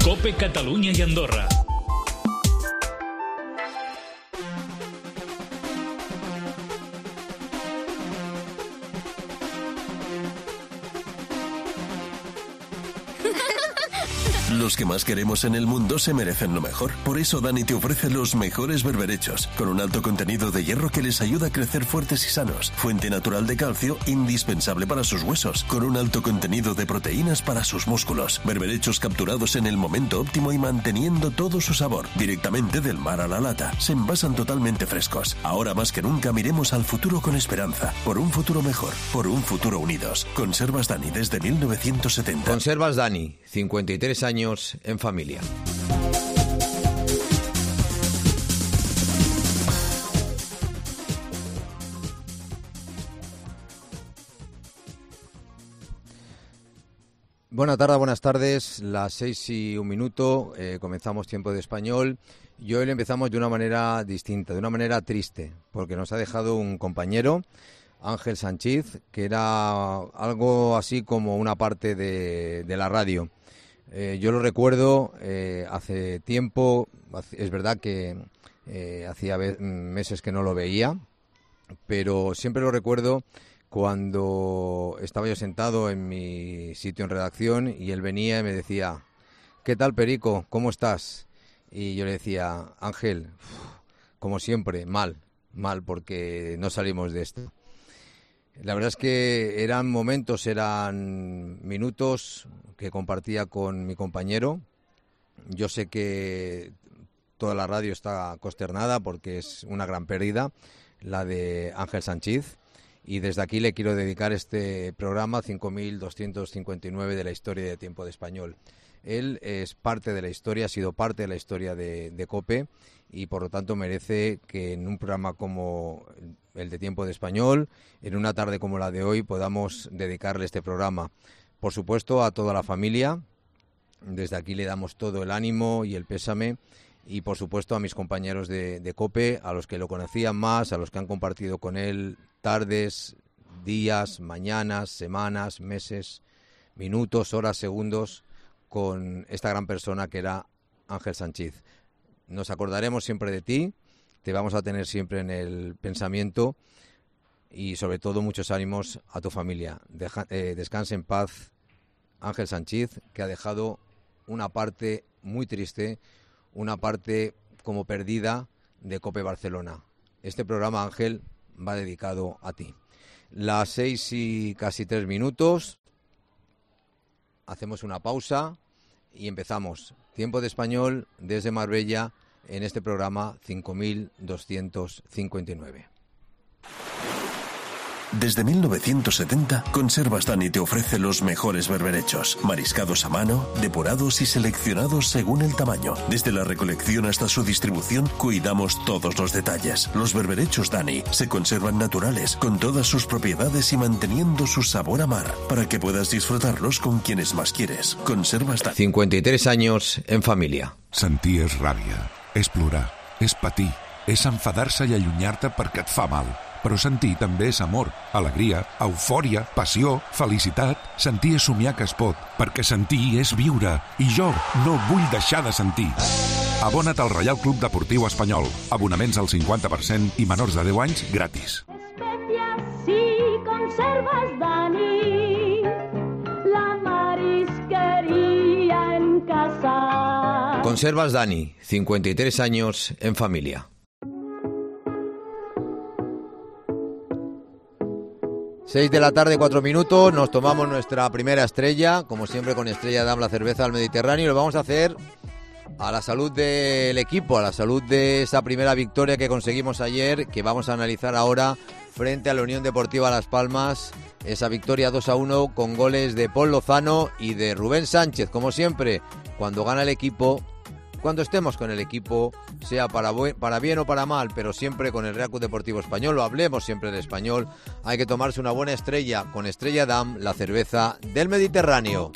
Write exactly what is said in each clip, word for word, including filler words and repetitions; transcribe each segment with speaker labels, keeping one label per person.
Speaker 1: COPE Catalunya i Andorra.
Speaker 2: Los que más queremos en el mundo se merecen lo mejor. Por eso Dani te ofrece los mejores berberechos, con un alto contenido de hierro que les ayuda a crecer fuertes y sanos. Fuente natural de calcio, indispensable para sus huesos, con un alto contenido de proteínas para sus músculos. Berberechos capturados en el momento óptimo y manteniendo todo su sabor, directamente del mar a la lata. Se envasan totalmente frescos. Ahora más que nunca miremos al futuro con esperanza. Por un futuro mejor, por un futuro unidos. Conservas Dani desde mil novecientos setenta.
Speaker 3: Conservas Dani, cincuenta y tres años en familia. Buenas tardes, buenas tardes. Las seis y un minuto, eh, comenzamos Tiempo de Español y hoy lo empezamos de una manera distinta, de una manera triste, porque nos ha dejado un compañero, Ángel Sanchiz, que era algo así como una parte de, de la radio. Eh, yo lo recuerdo eh, hace tiempo, es verdad que eh, hacía meses que no lo veía, pero siempre lo recuerdo cuando estaba yo sentado en mi sitio en redacción y él venía y me decía: ¿qué tal, Perico? ¿Cómo estás? Y yo le decía: Ángel, como siempre, mal, mal, porque no salimos de esto. La verdad es que eran momentos, eran minutos que compartía con mi compañero. Yo sé que toda la radio está consternada porque es una gran pérdida, la de Ángel Sanchiz. Y desde aquí le quiero dedicar este programa cinco mil doscientos cincuenta y nueve de la historia de Tiempo de Español. Él es parte de la historia, ha sido parte de la historia de, de COPE y por lo tanto merece que en un programa como el de Tiempo de Español, en una tarde como la de hoy, podamos dedicarle este programa. Por supuesto, a toda la familia, desde aquí le damos todo el ánimo y el pésame, y por supuesto a mis compañeros de, de COPE, a los que lo conocían más, a los que han compartido con él tardes, días, mañanas, semanas, meses, minutos, horas, segundos, con esta gran persona que era Ángel Sanchiz. Nos acordaremos siempre de ti, te vamos a tener siempre en el pensamiento y sobre todo muchos ánimos a tu familia. Deja, eh, descanse en paz Ángel Sanchiz, que ha dejado una parte muy triste, una parte como perdida de COPE Barcelona. Este programa, Ángel, va dedicado a ti. Las seis y casi tres minutos, hacemos una pausa y empezamos Tiempo de Español desde Marbella en este programa cinco mil doscientos cincuenta y nueve.
Speaker 2: Desde mil novecientos setenta, Conservas Dani te ofrece los mejores berberechos, mariscados a mano, depurados y seleccionados según el tamaño. Desde la recolección hasta su distribución, cuidamos todos los detalles. Los berberechos Dani se conservan naturales, con todas sus propiedades y manteniendo su sabor a mar, para que puedas disfrutarlos con quienes más quieres. Conservas Dani.
Speaker 3: cincuenta y tres años en familia.
Speaker 4: Sentir és ràbia, és plorar, és patir, és enfadar-se i allunyar-te perquè et fa mal. Però sentir també és amor, alegria, eufòria, passió, felicitat. Sentir és somiar que es pot, perquè sentir és viure. I jo no vull deixar de sentir. Abona't al Reial Club Deportiu Espanyol. Abonaments al cinquanta per cent i menors de deu anys gratis.
Speaker 5: Especias si conservas Dani, la marisquería en casa.
Speaker 3: Conservas Dani, cincuenta y tres años en familia. Seis de la tarde, cuatro minutos, nos tomamos nuestra primera estrella, como siempre con Estrella Damm, la cerveza del Mediterráneo, y lo vamos a hacer a la salud del equipo, a la salud de esa primera victoria que conseguimos ayer, que vamos a analizar ahora frente a la Unión Deportiva Las Palmas, esa victoria dos a uno con goles de Paul Lozano y de Rubén Sánchez. Como siempre, cuando gana el equipo, cuando estemos con el equipo, sea para, buen, para bien o para mal, pero siempre con el Real Club Deportivo Español, lo hablemos siempre en español, hay que tomarse una buena estrella con Estrella Damm, la cerveza del Mediterráneo.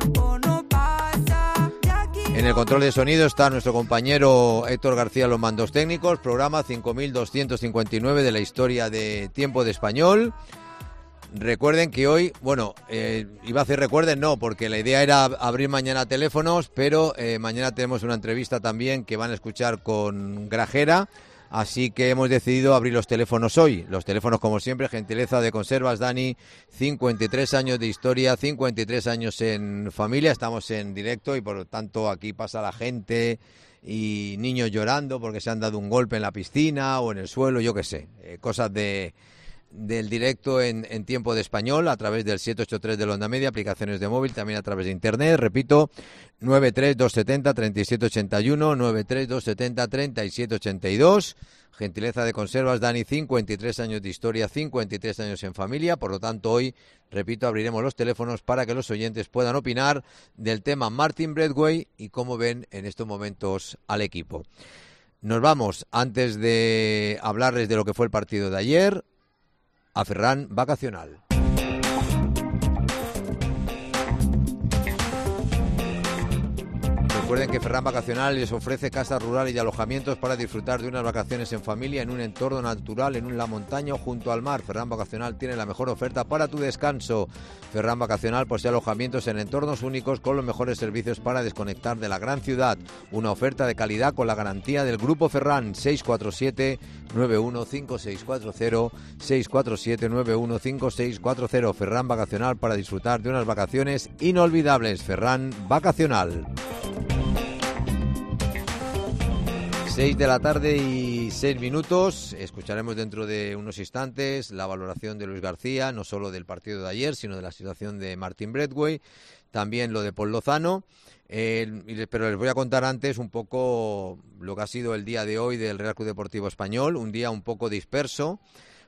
Speaker 3: En el control de sonido está nuestro compañero Héctor García, los mandos técnicos, programa cinco mil doscientos cincuenta y nueve de la historia de Tiempo de Español. Recuerden que hoy, bueno, eh, iba a decir recuerden, no, porque la idea era abrir mañana teléfonos, pero eh, mañana tenemos una entrevista también que van a escuchar con Grajera, así que hemos decidido abrir los teléfonos hoy. Los teléfonos, como siempre, gentileza de Conservas Dani, cincuenta y tres años de historia, cincuenta y tres años en familia, estamos en directo y por lo tanto aquí pasa la gente y niños llorando porque se han dado un golpe en la piscina o en el suelo, yo qué sé, eh, cosas de... del directo en, en tiempo de español a través del siete ocho tres de la onda media, aplicaciones de móvil, también a través de internet, repito, nueve tres dos siete cero tres siete ocho uno, nueve tres dos siete cero tres siete ocho dos, gentileza de Conservas Dani, cincuenta y tres años de historia, cincuenta y tres años en familia, por lo tanto hoy, repito, abriremos los teléfonos para que los oyentes puedan opinar del tema Martin Brathwaite y cómo ven en estos momentos al equipo. Nos vamos, antes de hablarles de lo que fue el partido de ayer, a Ferran Vacacional. Recuerden que Ferran Vacacional les ofrece casas rurales y alojamientos para disfrutar de unas vacaciones en familia en un entorno natural, en la montaña o junto al mar. Ferran Vacacional tiene la mejor oferta para tu descanso. Ferran Vacacional posee alojamientos en entornos únicos con los mejores servicios para desconectar de la gran ciudad. Una oferta de calidad con la garantía del Grupo Ferran. seis cuatro siete nueve uno cinco seis cuatro cero, seis cuatro siete nueve uno cinco seis cuatro cero. Ferran Vacacional para disfrutar de unas vacaciones inolvidables. Ferran Vacacional. seis de la tarde y seis minutos, escucharemos dentro de unos instantes la valoración de Luis García, no solo del partido de ayer, sino de la situación de Martin Brathwaite, también lo de Pol Lozano, eh, pero les voy a contar antes un poco lo que ha sido el día de hoy del Real Club Deportivo Español, un día un poco disperso,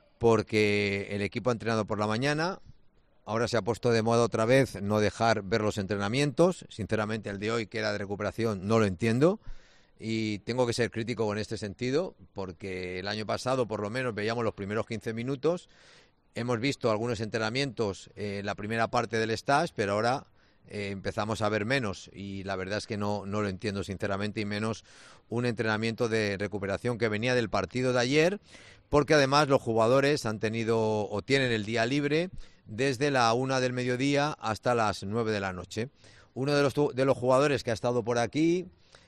Speaker 3: porque el equipo ha entrenado por la mañana, ahora se ha puesto de moda otra vez no dejar ver los entrenamientos, sinceramente el de hoy, que era de recuperación, no lo entiendo. Y tengo que ser crítico en este sentido, porque el año pasado por lo menos veíamos los primeros quince minutos, hemos visto algunos entrenamientos en eh, la primera parte del stage, pero ahora eh, empezamos a ver menos y la verdad es que no, no lo entiendo sinceramente, y menos un entrenamiento de recuperación que venía del partido de ayer, porque además los jugadores han tenido o tienen el día libre desde la una del mediodía hasta las nueve de la noche. Uno de los, de los jugadores que ha estado por aquí,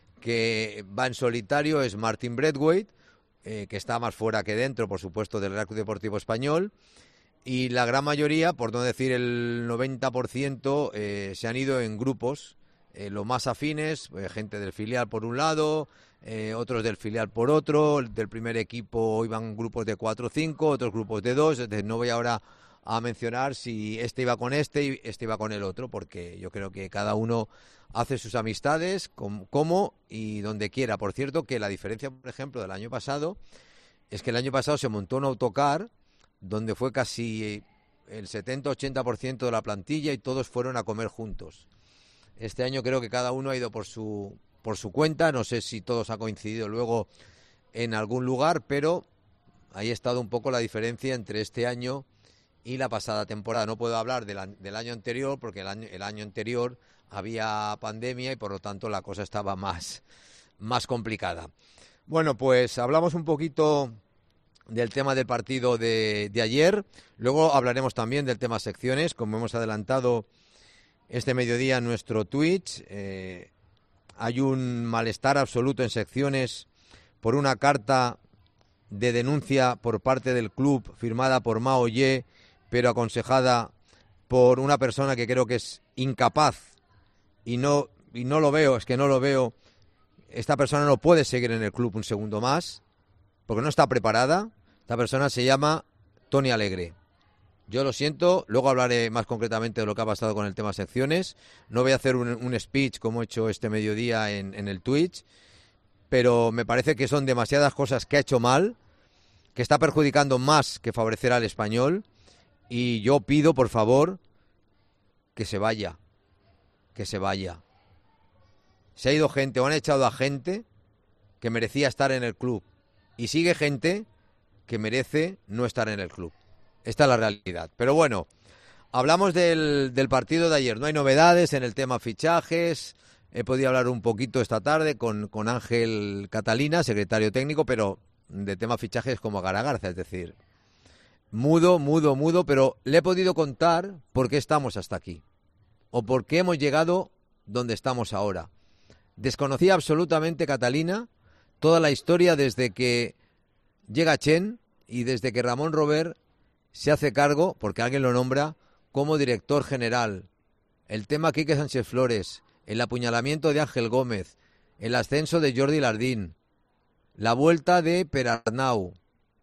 Speaker 3: que va en solitario, es Martin Brathwaite, eh, que está más fuera que dentro, por supuesto, del Real Club Deportivo Español, y la gran mayoría, por no decir el noventa por ciento, eh, se han ido en grupos, eh, los más afines, eh, gente del filial por un lado, eh, otros del filial por otro, del primer equipo iban grupos de cuatro o cinco, otros grupos de dos, entonces no voy ahora a mencionar si este iba con este y este iba con el otro, porque yo creo que cada uno hace sus amistades como y donde quiera. Por cierto, que la diferencia, por ejemplo, del año pasado, es que el año pasado se montó un autocar donde fue casi el setenta a ochenta por ciento de la plantilla y todos fueron a comer juntos. Este año creo que cada uno ha ido por su, por su cuenta, no sé si todos han coincidido luego en algún lugar, pero ahí ha estado un poco la diferencia entre este año y la pasada temporada. No puedo hablar de la, del año anterior, porque el año, el año anterior había pandemia y por lo tanto la cosa estaba más, más complicada. Bueno, pues hablamos un poquito del tema del partido de, de ayer, luego hablaremos también del tema secciones, como hemos adelantado este mediodía en nuestro Twitch. Eh, hay un malestar absoluto en secciones por una carta de denuncia por parte del club firmada por Mao Ye, pero aconsejada por una persona que creo que es incapaz y no, y no lo veo, es que no lo veo. Esta persona no puede seguir en el club un segundo más, porque no está preparada. Esta persona se llama Tony Alegre. Yo lo siento, luego hablaré más concretamente de lo que ha pasado con el tema secciones. No voy a hacer un, un speech como he hecho este mediodía en, en el Twitch, pero me parece que son demasiadas cosas que ha hecho mal, que está perjudicando más que favorecer al Español, y yo pido, por favor, que se vaya, que se vaya. Se ha ido gente, o han echado a gente que merecía estar en el club, y sigue gente que merece no estar en el club. Esta es la realidad. Pero bueno, hablamos del, del partido de ayer. No hay novedades en el tema fichajes. He podido hablar un poquito esta tarde con, con Ángel Catalina, secretario técnico, pero de tema fichajes como Garagarza, es decir, mudo, mudo, mudo, pero le he podido contar por qué estamos hasta aquí, o por qué hemos llegado donde estamos ahora. Desconocía absolutamente, Catalina, toda la historia desde que llega Chen y desde que Ramón Robert se hace cargo, porque alguien lo nombra, como director general. El tema Quique Sánchez Flores, el apuñalamiento de Ángel Gómez, el ascenso de Jordi Lardín, la vuelta de Perarnau,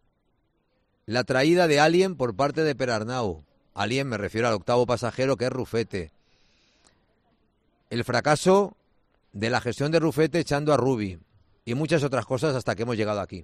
Speaker 3: la traída de Alien por parte de Perarnau. Alien me refiero al octavo pasajero, que es Rufete. El fracaso de la gestión de Rufete echando a Rubi y muchas otras cosas hasta que hemos llegado aquí.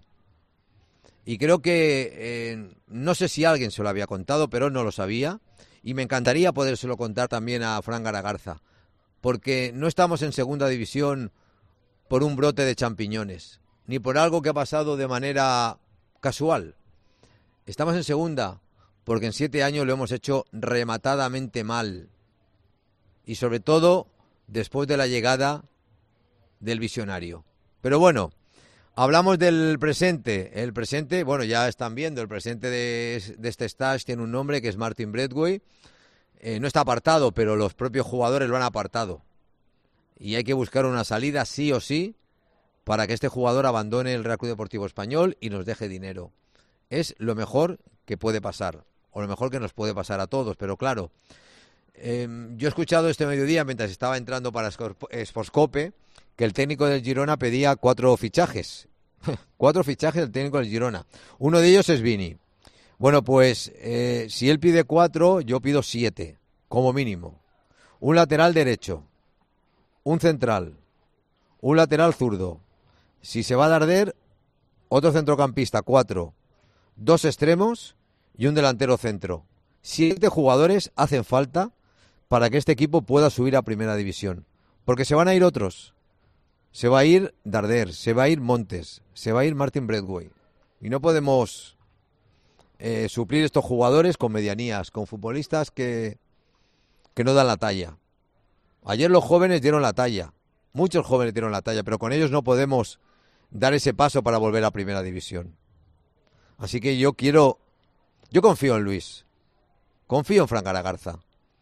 Speaker 3: Y creo que, eh, no sé si alguien se lo había contado, pero no lo sabía, y me encantaría podérselo contar también a Fran Garagarza, porque no estamos en segunda división por un brote de champiñones, ni por algo que ha pasado de manera casual. Estamos en segunda porque en siete años lo hemos hecho rematadamente mal, y sobre todo después de la llegada del visionario. Pero bueno, hablamos del presente. El presente, bueno, ya están viendo, el presente de, de este stage tiene un nombre que es Martin Braithwaite. Eh, no está apartado, pero los propios jugadores lo han apartado. Y hay que buscar una salida sí o sí para que este jugador abandone el Real Club Deportivo Español y nos deje dinero. Es lo mejor que puede pasar, o lo mejor que nos puede pasar a todos, pero claro, eh, yo he escuchado este mediodía, mientras estaba entrando para Sportscope, que el técnico del Girona pedía cuatro fichajes. Cuatro fichajes del técnico del Girona. Uno de ellos es Vini. Bueno, pues eh, si él pide cuatro, yo pido siete, como mínimo. Un lateral derecho, un central, un lateral zurdo. Si se va a Darder, otro centrocampista, cuatro. Dos extremos y un delantero centro. Siete jugadores hacen falta para que este equipo pueda subir a primera división. Porque se van a ir otros. Se va a ir Darder, se va a ir Montes, se va a ir Martin Braithwaite. Y no podemos eh, suplir estos jugadores con medianías, con futbolistas que, que no dan la talla. Ayer los jóvenes dieron la talla, muchos jóvenes dieron la talla, pero con ellos no podemos dar ese paso para volver a primera división. Así que yo quiero, yo confío en Luis, confío en Fran Garagarza,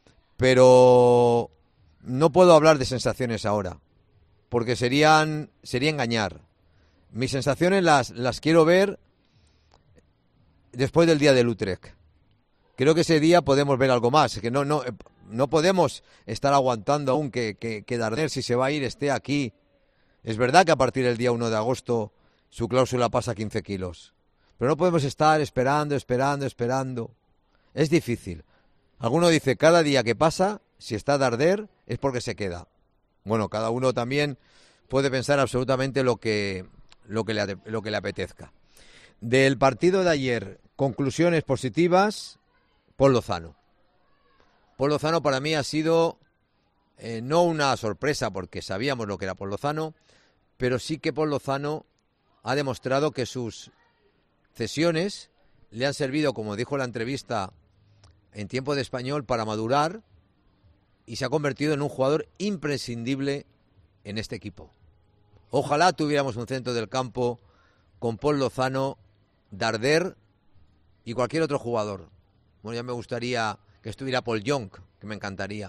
Speaker 3: pero no puedo hablar de sensaciones ahora, porque serían sería engañar. Mis sensaciones las, las quiero ver después del día del Utrecht. Creo que ese día podemos ver algo más, que no no no podemos estar aguantando aún que, que, que Darder, si se va a ir, esté aquí. Es verdad que a partir del día uno de agosto su cláusula pasa a quince kilos, pero no podemos estar esperando, esperando, esperando. Es difícil. Alguno dice, cada día que pasa, si está Darder, es porque se queda. Bueno, cada uno también puede pensar absolutamente lo que, lo que, le, lo que le apetezca. Del partido de ayer, conclusiones positivas, Pol Lozano. Pol Lozano para mí ha sido eh, no una sorpresa, porque sabíamos lo que era Pol Lozano, pero sí que Pol Lozano ha demostrado que sus cesiones le han servido, como dijo en la entrevista en Tiempo de Español, para madurar, y se ha convertido en un jugador imprescindible en este equipo. Ojalá tuviéramos un centro del campo con Pol Lozano, Darder y cualquier otro jugador. Bueno, ya me gustaría que estuviera Paul Young, que me encantaría.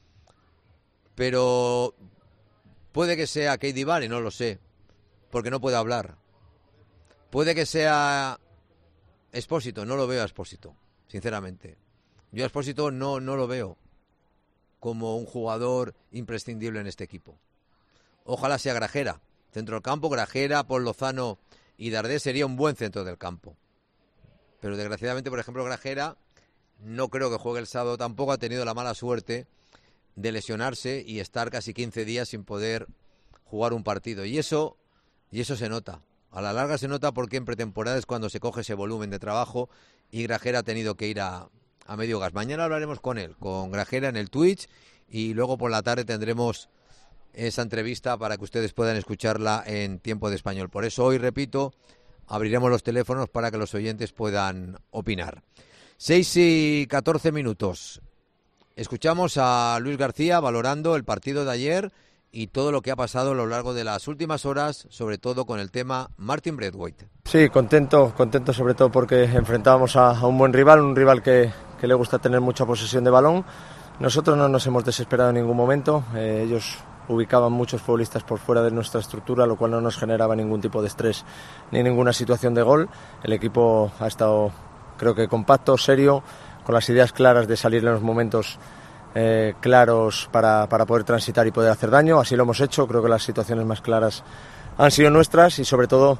Speaker 3: Pero puede que sea Keidi Vare, no lo sé, porque no puede hablar. Puede que sea Expósito, no lo veo a Expósito, sinceramente. Yo a Expósito no, no lo veo como un jugador imprescindible en este equipo. Ojalá sea Grajera. Centro del campo, Grajera, Pol Lozano y Darder sería un buen centro del campo. Pero desgraciadamente, por ejemplo, Grajera no creo que juegue el sábado tampoco. Ha tenido la mala suerte de lesionarse y estar casi quince días sin poder jugar un partido. Y eso, y eso se nota. A la larga se nota, porque en pretemporada es cuando se coge ese volumen de trabajo, y Grajera ha tenido que ir a, a medio gas. Mañana hablaremos con él, con Grajera en el Twitch, y luego por la tarde tendremos esa entrevista para que ustedes puedan escucharla en Tiempo de Español. Por eso hoy, repito, abriremos los teléfonos para que los oyentes puedan opinar. seis y catorce minutos. Escuchamos a Luis García valorando el partido de ayer y todo lo que ha pasado a lo largo de las últimas horas, sobre todo con el tema Martin Braithwaite.
Speaker 6: Sí, contento, contento sobre todo porque enfrentábamos a, a un buen rival, un rival que, que le gusta tener mucha posesión de balón. Nosotros no nos hemos desesperado en ningún momento, eh, ellos ubicaban muchos futbolistas por fuera de nuestra estructura, lo cual no nos generaba ningún tipo de estrés ni ninguna situación de gol. El equipo ha estado, creo que compacto, serio, con las ideas claras de salir en los momentos Eh, claros para, para poder transitar y poder hacer daño. Así lo hemos hecho, creo que las situaciones más claras han sido nuestras y sobre todo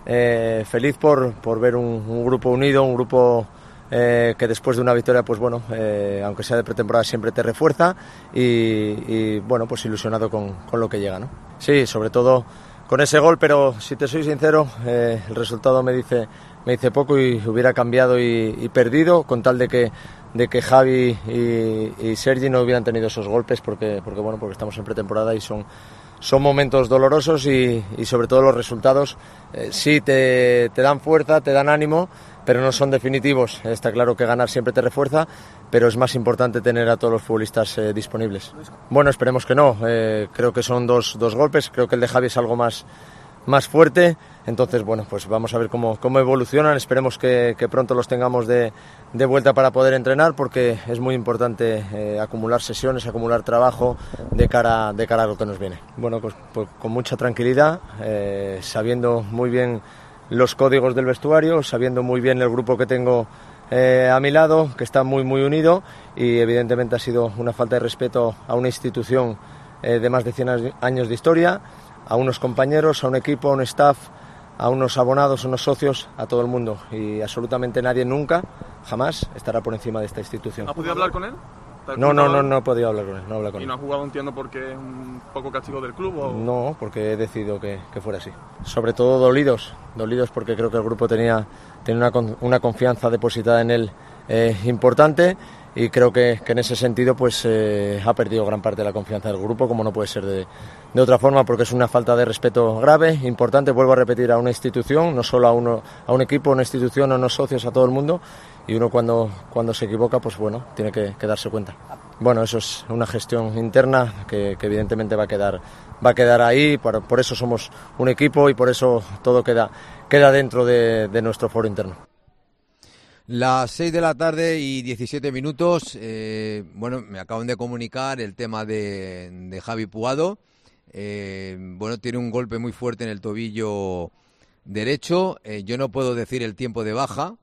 Speaker 6: eh, feliz por, por ver un, un grupo unido, un grupo eh, que después de una victoria, pues bueno, eh, aunque sea de pretemporada, siempre te refuerza y, y bueno, pues ilusionado con, con lo que llega, ¿no? Sí, sobre todo con ese gol, pero si te soy sincero, eh, el resultado me dice, me dice poco y hubiera cambiado y, y perdido con tal de que de que Javi y, y Sergi no hubieran tenido esos golpes porque, porque bueno, porque estamos en pretemporada y son, son momentos dolorosos y, y sobre todo los resultados eh, sí te, te dan fuerza, te dan ánimo, pero no son definitivos. Está claro que ganar siempre te refuerza, pero es más importante tener a todos los futbolistas eh, disponibles. Bueno, esperemos que no, eh, creo que son dos, dos golpes, creo que el de Javi es algo más, más fuerte. Entonces, bueno, pues vamos a ver cómo, cómo evolucionan, esperemos que, que pronto los tengamos de, de vuelta para poder entrenar porque es muy importante eh, acumular sesiones, acumular trabajo de cara, de cara a lo que nos viene. Bueno, pues, pues con mucha tranquilidad, eh, sabiendo muy bien los códigos del vestuario, sabiendo muy bien el grupo que tengo eh, a mi lado, que está muy muy unido y evidentemente ha sido una falta de respeto a una institución eh, de más de cien años de historia, a unos compañeros, a un equipo, a un staff, a unos abonados, a unos socios, a todo el mundo y absolutamente nadie nunca, jamás estará por encima de esta institución.
Speaker 7: ¿Has podido hablar con él?
Speaker 6: No, no, no, no he podido hablar con él, no he hablado con
Speaker 7: ¿Y
Speaker 6: él.
Speaker 7: no has jugado, entiendo, porque es un poco castigo del club? ¿O?
Speaker 6: No, porque he decidido que, que fuera así. Sobre todo dolidos, dolidos porque creo que el grupo tenía, tenía una, una confianza depositada en él eh, importante y creo que, que en ese sentido pues eh, ha perdido gran parte de la confianza del grupo, como no puede ser de, de otra forma, porque es una falta de respeto grave, importante, vuelvo a repetir, a una institución, no solo a, uno, a un equipo, a una institución, a unos socios, a todo el mundo, y uno cuando, cuando se equivoca, pues bueno, tiene que, que darse cuenta. Bueno, eso es una gestión interna que, que evidentemente va a quedar, va a quedar ahí, por, por eso somos un equipo y por eso todo queda, queda dentro de, de nuestro foro interno.
Speaker 3: Las seis de la tarde y diecisiete minutos, eh, bueno, me acaban de comunicar el tema de, de Javi Puado. Eh, bueno, tiene un golpe muy fuerte en el tobillo derecho. Eh, yo no puedo decir el tiempo de baja,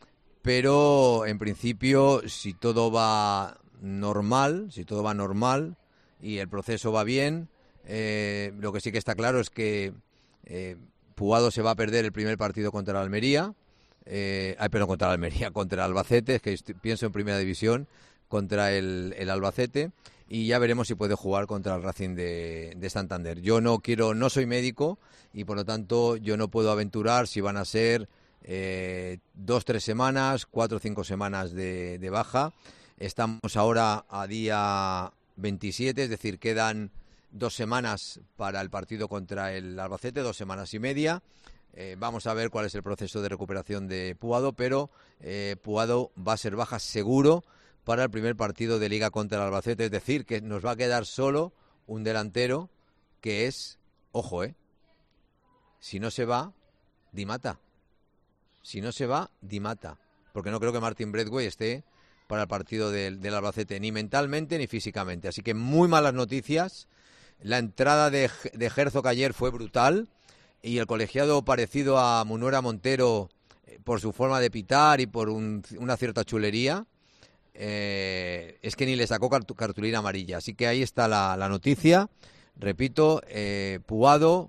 Speaker 3: pero en principio, si todo va normal, si todo va normal y el proceso va bien, eh, lo que sí que está claro es que eh, Puado se va a perder el primer partido contra la Almería. Eh, ay, perdón, contra la Almería, contra el Albacete, es que estoy, pienso en Primera División, contra el, el Albacete, y ya veremos si puede jugar contra el Racing de, de Santander. Yo no quiero, no soy médico y por lo tanto yo no puedo aventurar si van a ser eh, dos, tres semanas, cuatro o cinco semanas de, de baja. Estamos ahora a día veintisiete, es decir, quedan dos semanas para el partido contra el Albacete, dos semanas y media. Eh, vamos a ver cuál es el proceso de recuperación de Puado, pero eh, Puado va a ser baja seguro para el primer partido de Liga contra el Albacete, es decir, que nos va a quedar solo un delantero que es, ojo, eh, si no se va, Di Mata. Si no se va, Di Mata, porque no creo que Martin Braithwaite esté para el partido del, del Albacete, ni mentalmente ni físicamente. Así que muy malas noticias. La entrada de, de Herzog ayer fue brutal. Y el colegiado, parecido a Munuera Montero eh, por su forma de pitar y por un, una cierta chulería, eh, es que ni le sacó cartulina amarilla. Así que ahí está la, la noticia. Repito, eh, Puado,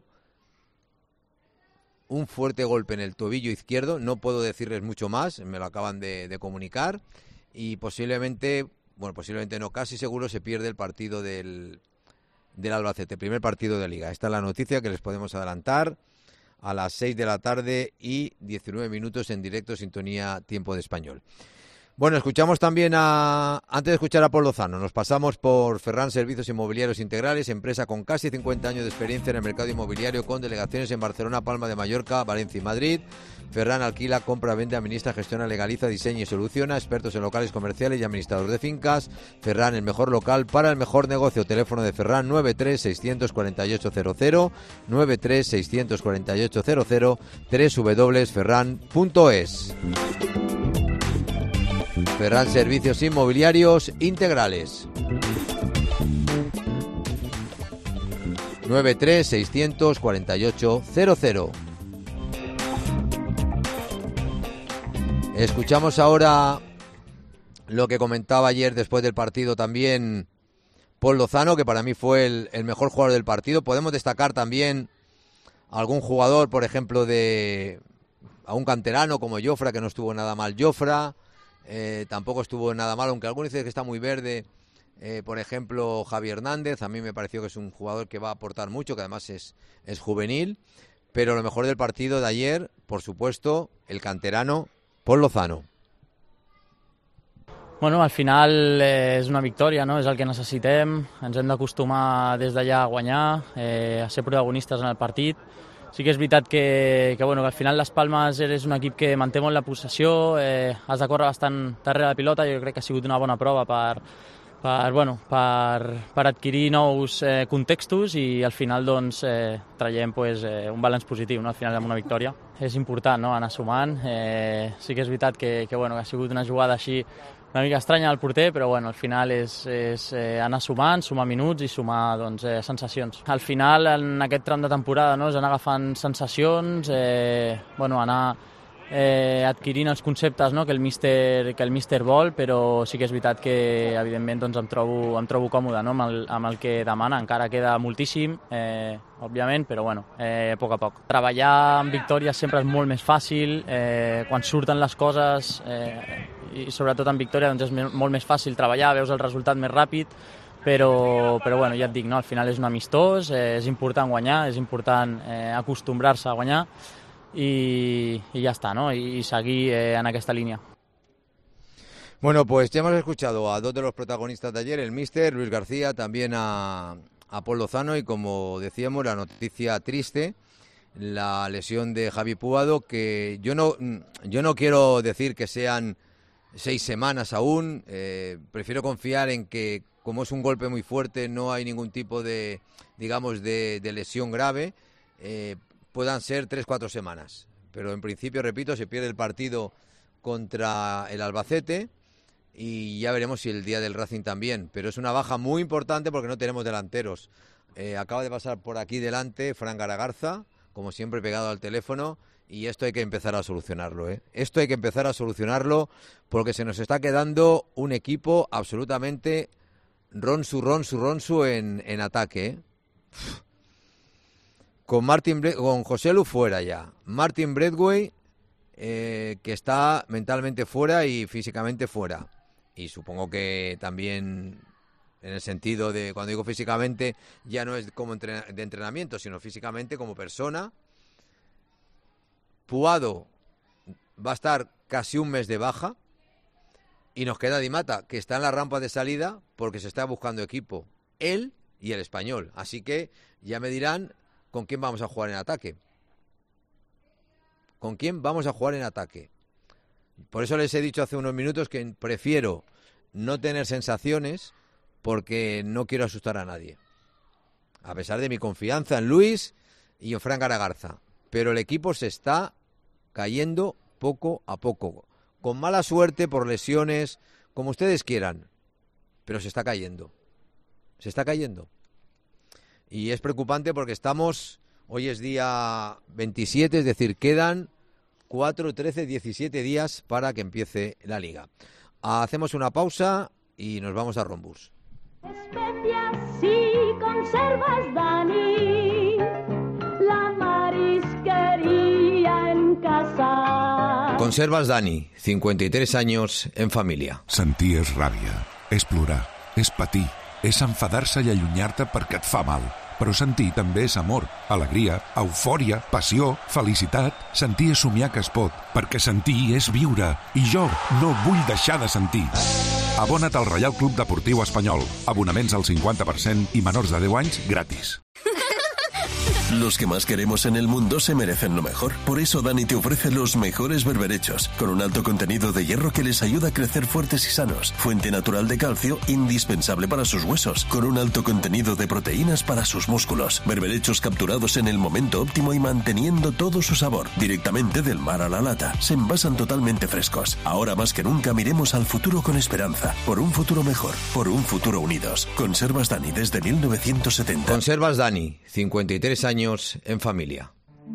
Speaker 3: un fuerte golpe en el tobillo izquierdo. No puedo decirles mucho más, me lo acaban de, de comunicar. Y posiblemente, bueno, posiblemente no, casi seguro se pierde el partido del... del Albacete, primer partido de Liga. Esta es la noticia que les podemos adelantar a las seis de la tarde y diecinueve minutos en directo, sintonía Tiempo de Español. Bueno, escuchamos también a... Antes de escuchar a Paul Lozano, nos pasamos por Ferran Servicios Inmobiliarios Integrales, empresa con casi cincuenta años de experiencia en el mercado inmobiliario, con delegaciones en Barcelona, Palma de Mallorca, Valencia y Madrid. Ferran alquila, compra, vende, administra, gestiona, legaliza, diseña y soluciona. Expertos en locales comerciales y administradores de fincas. Ferran, el mejor local para el mejor negocio. Teléfono de Ferran nueve tres seis cuatro ocho cero cero, nueve tres seis cuatro ocho cero cero, doble u doble u doble u punto ferran punto es. Ferran Servicios Inmobiliarios Integrales. nueve tres seis cuatro ocho cero cero. Escuchamos ahora lo que comentaba ayer después del partido también Paul Lozano, que para mí fue el, el mejor jugador del partido. Podemos destacar también algún jugador, por ejemplo, de a un canterano como Jofra, que no estuvo nada mal. Jofra eh, tampoco estuvo nada mal, aunque algunos dicen que está muy verde. Eh, por ejemplo, Javi Hernández, a mí me pareció que es un jugador que va a aportar mucho, que además es, es juvenil. Pero lo mejor del partido de ayer, por supuesto, el canterano Paul Lozano.
Speaker 8: Bueno, al final eh, és una victòria, no? És el que necessitem, ens hem d'acostumar des d'allà a guanyar, eh, a ser protagonistes en el partit. Sí que és veritat que, que, bueno, que al final Las Palmas és un equip que manté molt la possessió, eh, has de córrer bastant darrere la pilota, jo crec que ha sigut una bona prova per, per, bueno, per, per adquirir nous eh, contextos i al final doncs, eh, traiem pues, eh, un balanç positiu, no? Al final amb una victòria. És important, no? Anar sumant, eh, sí que és veritat que, que, bueno, que ha sigut una jugada així una mica estranya al porter, però bueno, al final és, és eh, anar sumant, sumar minuts i sumar doncs, eh, sensacions. Al final, en aquest tram de temporada, no, és anar agafant sensacions, eh, bueno, anar eh, adquirint els conceptes, no, que el míster, que el míster vol, però sí que és veritat que, evidentment, doncs, em, trobo, em trobo còmode, no, amb, el, amb el que demana. Encara queda moltíssim, eh, òbviament, però bueno, eh, a poc a poc. Treballar amb victòries sempre és molt més fàcil, eh, quan surten les coses... Eh, i sobretot en victòria doncs és molt més fàcil treballar, veus el resultat més ràpid, però, però bueno, ja et dic, no? Al final és un amistós, eh, és important guanyar, és important eh, acostumbrar-se a guanyar i, i ja està, no? I, i seguir eh, en aquesta línia.
Speaker 3: Bueno, pues ya hemos escuchado a dos de los protagonistas de ayer, el míster Luis García, también a, a Paul Lozano y, como decíamos, la noticia triste, la lesión de Javi Puado, que yo no, yo no quiero decir que sean seis semanas aún, eh, prefiero confiar en que, como es un golpe muy fuerte, no hay ningún tipo de, digamos, de, de lesión grave, eh, puedan ser tres, cuatro semanas. Pero en principio, repito, se pierde el partido contra el Albacete y ya veremos si el día del Racing también. Pero es una baja muy importante porque no tenemos delanteros. Eh, acaba de pasar por aquí delante Fran Garagarza, como siempre pegado al teléfono. Y esto hay que empezar a solucionarlo, ¿eh? Esto hay que empezar a solucionarlo porque se nos está quedando un equipo absolutamente ronsu, ronsu, ronsu en, en ataque, ¿eh? Con Martin Bre- con José Lu fuera ya. Martin Bradway, eh, que está mentalmente fuera y físicamente fuera. Y supongo que también, en el sentido de, cuando digo físicamente, ya no es como entrena- de entrenamiento, sino físicamente como persona. Puado va a estar casi un mes de baja y nos queda Di Mata, que está en la rampa de salida porque se está buscando equipo, él y el Español. Así que ya me dirán con quién vamos a jugar en ataque. ¿Con quién vamos a jugar en ataque? Por eso les he dicho hace unos minutos que prefiero no tener sensaciones porque no quiero asustar a nadie. A pesar de mi confianza en Luis y en Fran Garagarza. Pero el equipo se está cayendo poco a poco, con mala suerte, por lesiones, como ustedes quieran, pero se está cayendo, se está cayendo. Y es preocupante porque estamos, hoy es día veintisiete, es decir, quedan cuatro, trece, diecisiete días para que empiece la Liga. Hacemos una pausa y nos vamos a Rombus.
Speaker 5: Especias y conservas, Dani, la marisquería en casa.
Speaker 3: Conservas Dani, cincuenta y tres años en família.
Speaker 4: Sentir és ràbia, és plorar, és patir, és enfadar-se i allunyar-te perquè et fa mal. però sentir també és amor, alegria, eufòria, passió, felicitat. Sentir és somiar que es pot, perquè sentir és viure. I jo no vull deixar de sentir. Abona't al Reial Club Deportiu Espanyol. Abonaments al cinquanta per cent i menors de deu anys gratis.
Speaker 2: Los que más queremos en el mundo se merecen lo mejor. Por eso Dani te ofrece los mejores berberechos, con un alto contenido de hierro que les ayuda a crecer fuertes y sanos. Fuente natural de calcio, indispensable para sus huesos, con un alto contenido de proteínas para sus músculos. Berberechos capturados en el momento óptimo y manteniendo todo su sabor, directamente del mar a la lata. Se envasan totalmente frescos. Ahora más que nunca miremos al futuro con esperanza. Por un futuro mejor, por un futuro unidos. Conservas Dani desde mil novecientos setenta.
Speaker 3: Conservas Dani, cincuenta y tres años en familia.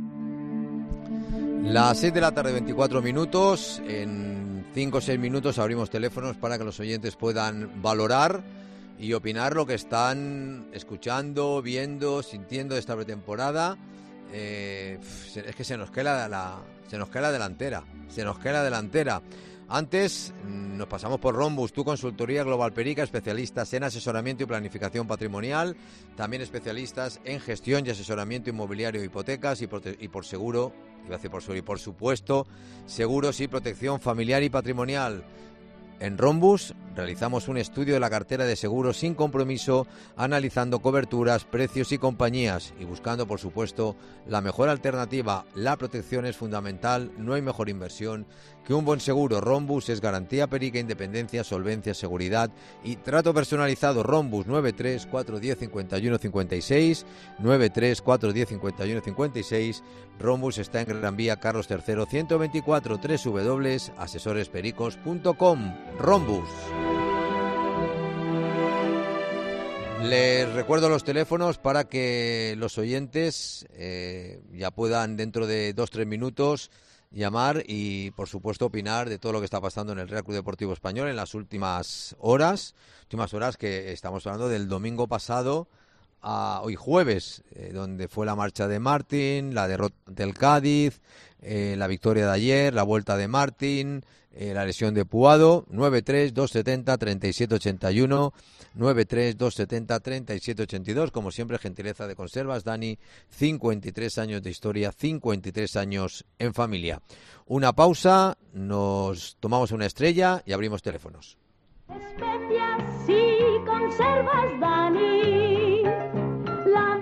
Speaker 3: Las seis de la tarde, veinticuatro minutos. En cinco o seis minutos abrimos teléfonos para que los oyentes puedan valorar y opinar lo que están escuchando, viendo, sintiendo de esta pretemporada. Eh, es que se nos cae la, la, se nos cae la delantera. Se nos cae la delantera. Antes nos pasamos por Rhombus, tu consultoría Global Perica, especialistas en asesoramiento y planificación patrimonial, también especialistas en gestión y asesoramiento inmobiliario de hipotecas y por, y por seguro, iba a decir por seguro, y por supuesto, seguros y protección familiar y patrimonial. En Rhombus realizamos un estudio de la cartera de seguros sin compromiso, analizando coberturas, precios y compañías y buscando, por supuesto, la mejor alternativa. La protección es fundamental, no hay mejor inversión que un buen seguro. Rhombus es garantía perica, independencia, solvencia, seguridad y trato personalizado. Rhombus nueve tres cuatro uno cero cinco uno cinco seis, nueve tres cuatro uno cero cinco uno cinco seis. Rhombus está en Gran Vía Carlos tercero ciento veinticuatro, doble u doble u doble u punto asesores pericos punto com. Rhombus. Les recuerdo los teléfonos para que los oyentes eh, ya puedan dentro de dos o tres minutos llamar y, por supuesto, opinar de todo lo que está pasando en el Real Club Deportivo Español en las últimas horas, últimas horas que estamos hablando del domingo pasado a hoy jueves, eh, donde fue la marcha de Martín, la derrota del Cádiz, eh, la victoria de ayer, la vuelta de Martín, eh, la lesión de Puado. Nueve tres dos setenta treinta y siete ochenta y uno, nueve tres dos setenta treinta y siete ochenta y dos, como siempre, gentileza de Conservas Dani, cincuenta y tres años de historia, cincuenta y tres años en familia. Una pausa, nos tomamos una estrella y abrimos teléfonos.
Speaker 5: Especias y conservas Dani, la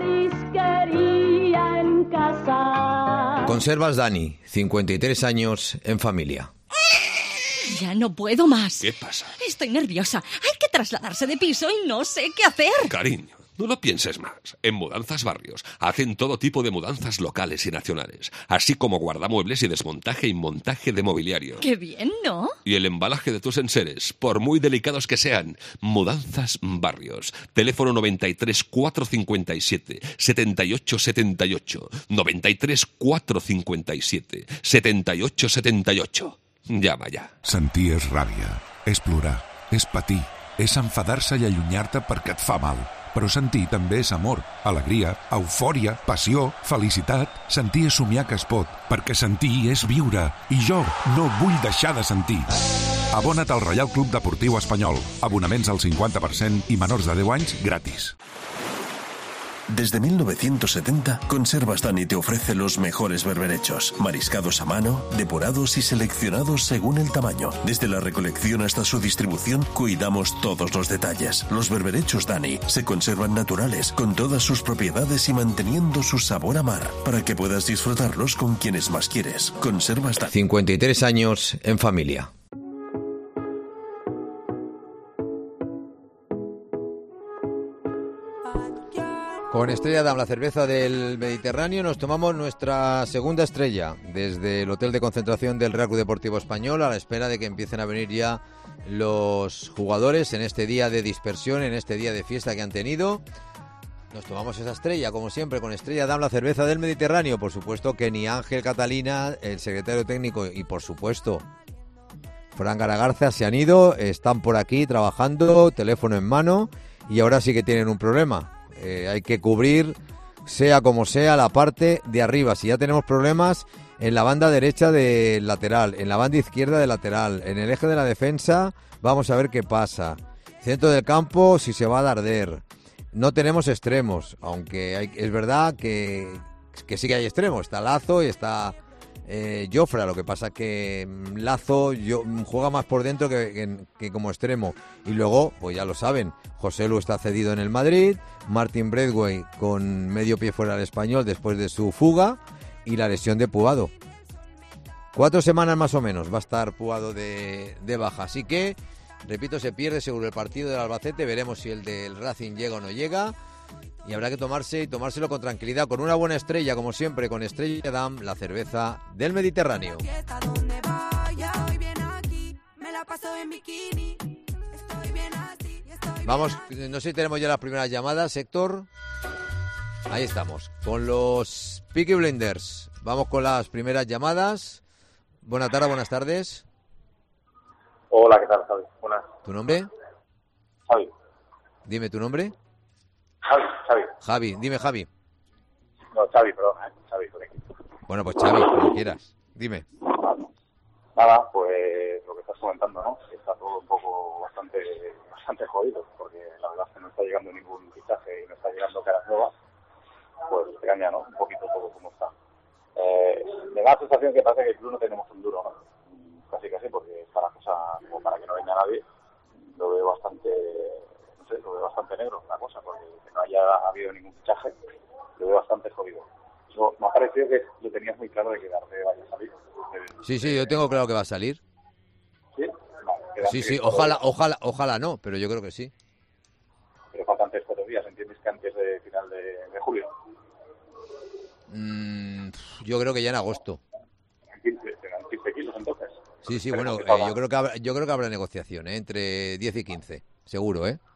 Speaker 5: marisquería en casa.
Speaker 3: Conservas Dani, cincuenta y tres años en familia.
Speaker 9: Ya no puedo más.
Speaker 10: ¿Qué pasa?
Speaker 9: Estoy nerviosa. Hay que trasladarse de piso y no sé qué hacer.
Speaker 10: Cariño, no lo pienses más. En Mudanzas Barrios hacen todo tipo de mudanzas locales y nacionales, así como guardamuebles y desmontaje y montaje de mobiliario.
Speaker 9: Qué bien, ¿no?
Speaker 10: Y el embalaje de tus enseres, por muy delicados que sean. Mudanzas Barrios. Teléfono noventa y tres cuatrocientos cincuenta y siete setenta y ocho setenta y ocho. noventa y tres cuatrocientos cincuenta y siete setenta y ocho setenta y ocho. Llama ja.
Speaker 4: Sentir és ràbia, és plorar, és patir, és enfadar-se i allunyar-te perquè et fa mal. Però sentir també és amor, alegria, eufòria, passió, felicitat. Sentir és somiar que es pot, perquè sentir és viure. I jo no vull deixar de sentir. Abona't al Reial Club Deportiu Espanyol. Abonaments al cinquanta per cent i menors de deu anys gratis.
Speaker 2: Desde mil novecientos setenta, Conservas Dani te ofrece los mejores berberechos, mariscados a mano, depurados y seleccionados según el tamaño. Desde la recolección hasta su distribución, cuidamos todos los detalles. Los berberechos Dani se conservan naturales, con todas sus propiedades y manteniendo su sabor a mar, para que puedas disfrutarlos con quienes más quieres. Conservas Dani.
Speaker 3: cincuenta y tres años en familia. Con Estrella Damm, la cerveza del Mediterráneo, nos tomamos nuestra segunda estrella desde el hotel de concentración del Real Club Deportivo Español, a la espera de que empiecen a venir ya los jugadores en este día de dispersión, en este día de fiesta que han tenido. Nos tomamos esa estrella, como siempre, con Estrella Damm, la cerveza del Mediterráneo. Por supuesto que ni Ángel Catalina, el secretario técnico, y por supuesto Fran Garagarza se han ido, están por aquí trabajando, teléfono en mano, y ahora sí que tienen un problema. Eh, hay que cubrir, sea como sea, la parte de arriba. Si ya tenemos problemas en la banda derecha del lateral, en la banda izquierda del lateral, en el eje de la defensa, vamos a ver qué pasa. Centro del campo, si se va a Darder. no tenemos extremos, aunque hay, es verdad que, que sí que hay extremos. Está Lazo y está eh, Jofra. Lo que pasa que Lazo yo, juega más por dentro que, que, que como extremo. Y luego, pues ya lo saben, José Lu está cedido en el Madrid, Martin Braithwaite con medio pie fuera del Español después de su fuga y la lesión de Puado. Cuatro semanas más o menos va a estar Puado de, de baja. Así que, repito, se pierde seguro el partido del Albacete. Veremos si el del Racing llega o no llega. Y habrá que tomarse y tomárselo con tranquilidad, con una buena estrella, como siempre, con Estrella Damm, la cerveza del Mediterráneo. Vamos, no sé si tenemos ya las primeras llamadas, Héctor. Ahí estamos, con los Peaky Blinders. Vamos con las primeras llamadas. Buenas tardes, buenas tardes.
Speaker 11: Hola, ¿qué tal, Javi? Buenas.
Speaker 3: ¿Tu nombre?
Speaker 11: Javi.
Speaker 3: Dime tu nombre.
Speaker 11: Javi, Javi.
Speaker 3: Javi, dime Javi.
Speaker 11: No, Xavi, perdón, ¿eh? Xavi, por aquí.
Speaker 3: Bueno, pues Xavi, como quieras. Dime.
Speaker 11: Nada, pues lo que estás comentando, ¿no? Que está todo un poco bastante bastante jodido, porque la verdad es que no está llegando ningún fichaje y no está llegando caras nuevas. Pues te engaña, ¿no? Un poquito todo como está. Eh, me da la sensación que parece que el club no tenemos un duro, ¿no? Casi casi, porque está la cosa como para que no venga nadie. Lo veo bastante, no sé, lo veo bastante negro la cosa, porque que no haya habido ningún fichaje, lo veo bastante jodido. Eso, me ha parecido que lo tenías muy claro de que Garde vaya a salir.
Speaker 3: Sí, sí, yo tengo claro que va a salir.
Speaker 11: ¿Sí? Vale,
Speaker 3: sí, sí, ojalá, ojalá, ojalá no, pero yo creo que sí.
Speaker 11: Pero faltan tres, cuatro días, ¿entiendes? Que antes de final de, de julio.
Speaker 3: Mm, yo creo que ya en agosto.
Speaker 11: quince, quince kilos entonces.
Speaker 3: Sí, sí, bueno, eh, yo creo que habrá, yo creo que habrá negociación, ¿eh? Entre diez y quince, seguro, ¿eh?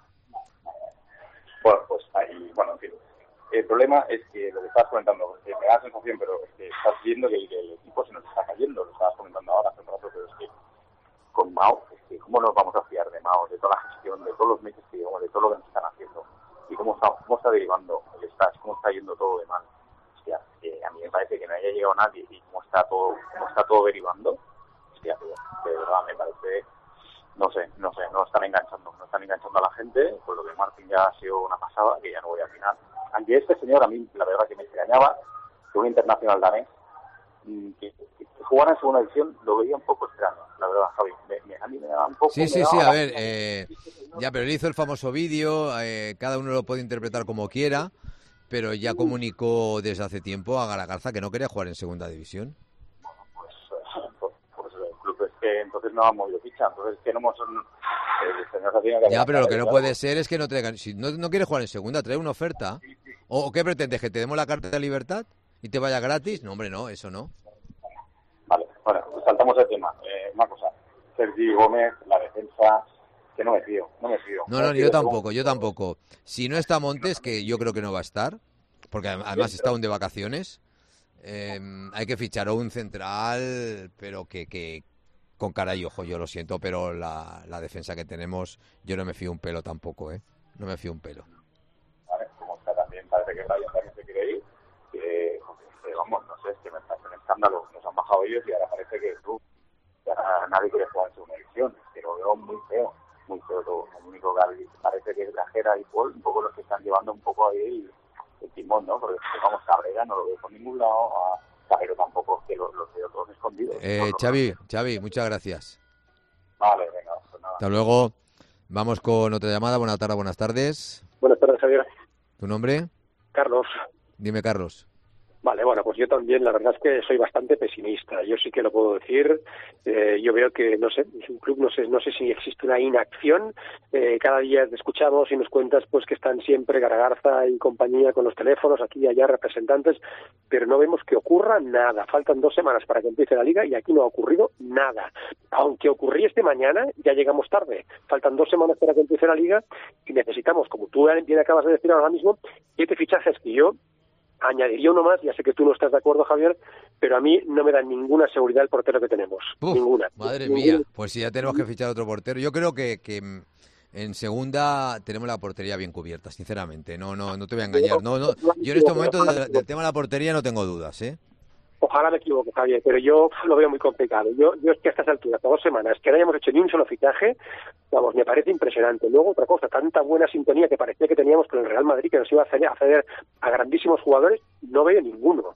Speaker 11: Bueno, pues ahí, bueno, en fin. El problema es que lo que estás comentando, que me da la sensación, pero es que estás viendo que el, el equipo se nos está cayendo, lo estabas comentando ahora hace un rato, pero es que con Mao, es que cómo nos vamos a fiar de Mao, de toda la gestión, de todos los meses que llevamos, de todo lo que nos están haciendo, y cómo está, cómo está derivando el Stas, cómo está yendo todo de mal. Hostia, que a mí me parece que no haya llegado nadie y cómo está todo, cómo está todo derivando. Hostia, tío, de verdad me parece, no sé, no sé, no están enganchando, no están enganchando a la gente, por lo que Martín ya ha sido una pasada, que ya no voy a final. Aunque este señor a mí, la verdad que me extrañaba, que un internacional danés, que, que, que jugara en segunda división, lo veía un poco extraño, la verdad, Javi. Me, me, a mí me da un poco...
Speaker 3: Sí, sí, sí, a ver, eh, ya, pero él hizo el famoso vídeo, eh, cada uno lo puede interpretar como quiera, pero ya comunicó desde hace tiempo a Garagarza que no quería jugar en segunda división.
Speaker 11: Bueno, pues, pues, pues el club es que entonces no ha movido ficha, entonces que no hemos... El señor se tiene que
Speaker 3: ya, pero lo que no puede ser es que no traigan... Si no, no quieres jugar en segunda, trae una oferta. ¿O, ¿O qué pretendes? ¿Que te demos la carta de libertad y te vaya gratis? No, hombre, no, eso no.
Speaker 11: Vale, bueno, pues saltamos el tema. Eh, una cosa, Sergi Gómez, la defensa, que no me fío, no me fío.
Speaker 3: No, no, yo tampoco, yo tampoco. Si no está Montes, que yo creo que no va a estar, porque además está aún de vacaciones, eh, hay que fichar a un central, pero que... que con cara y ojo, yo lo siento, pero la, la defensa que tenemos, yo no me fío un pelo tampoco, ¿eh? No me fío un pelo.
Speaker 11: Vale, como está también, parece que Brian también se quiere ir, que, que vamos, no sé, es que me parece un escándalo, nos han bajado ellos y ahora parece que tú, ya nadie quiere jugar en segunda división, que lo veo muy feo, muy feo todo. El único que parece que es Grajera y Paul, un poco los que están llevando un poco ahí el, el timón, ¿no? Porque vamos, Cabrera no lo veo por ningún lado, a, pero tampoco que los, los veo todos escondidos.
Speaker 3: Eh, Xavi, Xavi, muchas gracias.
Speaker 11: Vale, venga, pues nada.
Speaker 3: Hasta luego. Vamos con otra llamada. Buenas tardes, buenas tardes.
Speaker 12: Buenas tardes, Javier.
Speaker 3: ¿Tu nombre?
Speaker 12: Carlos.
Speaker 3: Dime, Carlos.
Speaker 12: Vale, bueno, pues yo también, la verdad es que soy bastante pesimista. Yo sí que lo puedo decir. Eh, yo veo que, no sé, es un club, no sé, no sé si existe una inacción. Eh, cada día te escuchamos y nos cuentas pues que están siempre Garagarza y compañía con los teléfonos, aquí y allá representantes, pero no vemos que ocurra nada. Faltan dos semanas para que empiece la liga y aquí no ha ocurrido nada. Aunque ocurriese mañana, ya llegamos tarde. Faltan dos semanas para que empiece la liga y necesitamos, como tú bien acabas de decir ahora mismo, siete fichajes que yo añadiría uno más. Ya sé que tú no estás de acuerdo, Javier, pero a mí no me da ninguna seguridad el portero que tenemos.
Speaker 3: Uf,
Speaker 12: ninguna.
Speaker 3: Madre
Speaker 12: ninguna.
Speaker 3: mía, pues si ya tenemos que fichar otro portero. Yo creo que, que en segunda tenemos la portería bien cubierta, sinceramente. No, no, no te voy a engañar. No, no. Yo en este momento del, del tema de la portería no tengo dudas, ¿eh?
Speaker 12: Ojalá me equivoque, Javier, pero yo lo veo muy complicado. Yo, yo es que a estas alturas, de dos semanas, que no hayamos hecho ni un solo fichaje, vamos, me parece impresionante. Luego, otra cosa, tanta buena sintonía que parecía que teníamos con el Real Madrid, que nos iba a acceder a grandísimos jugadores, no veo ninguno.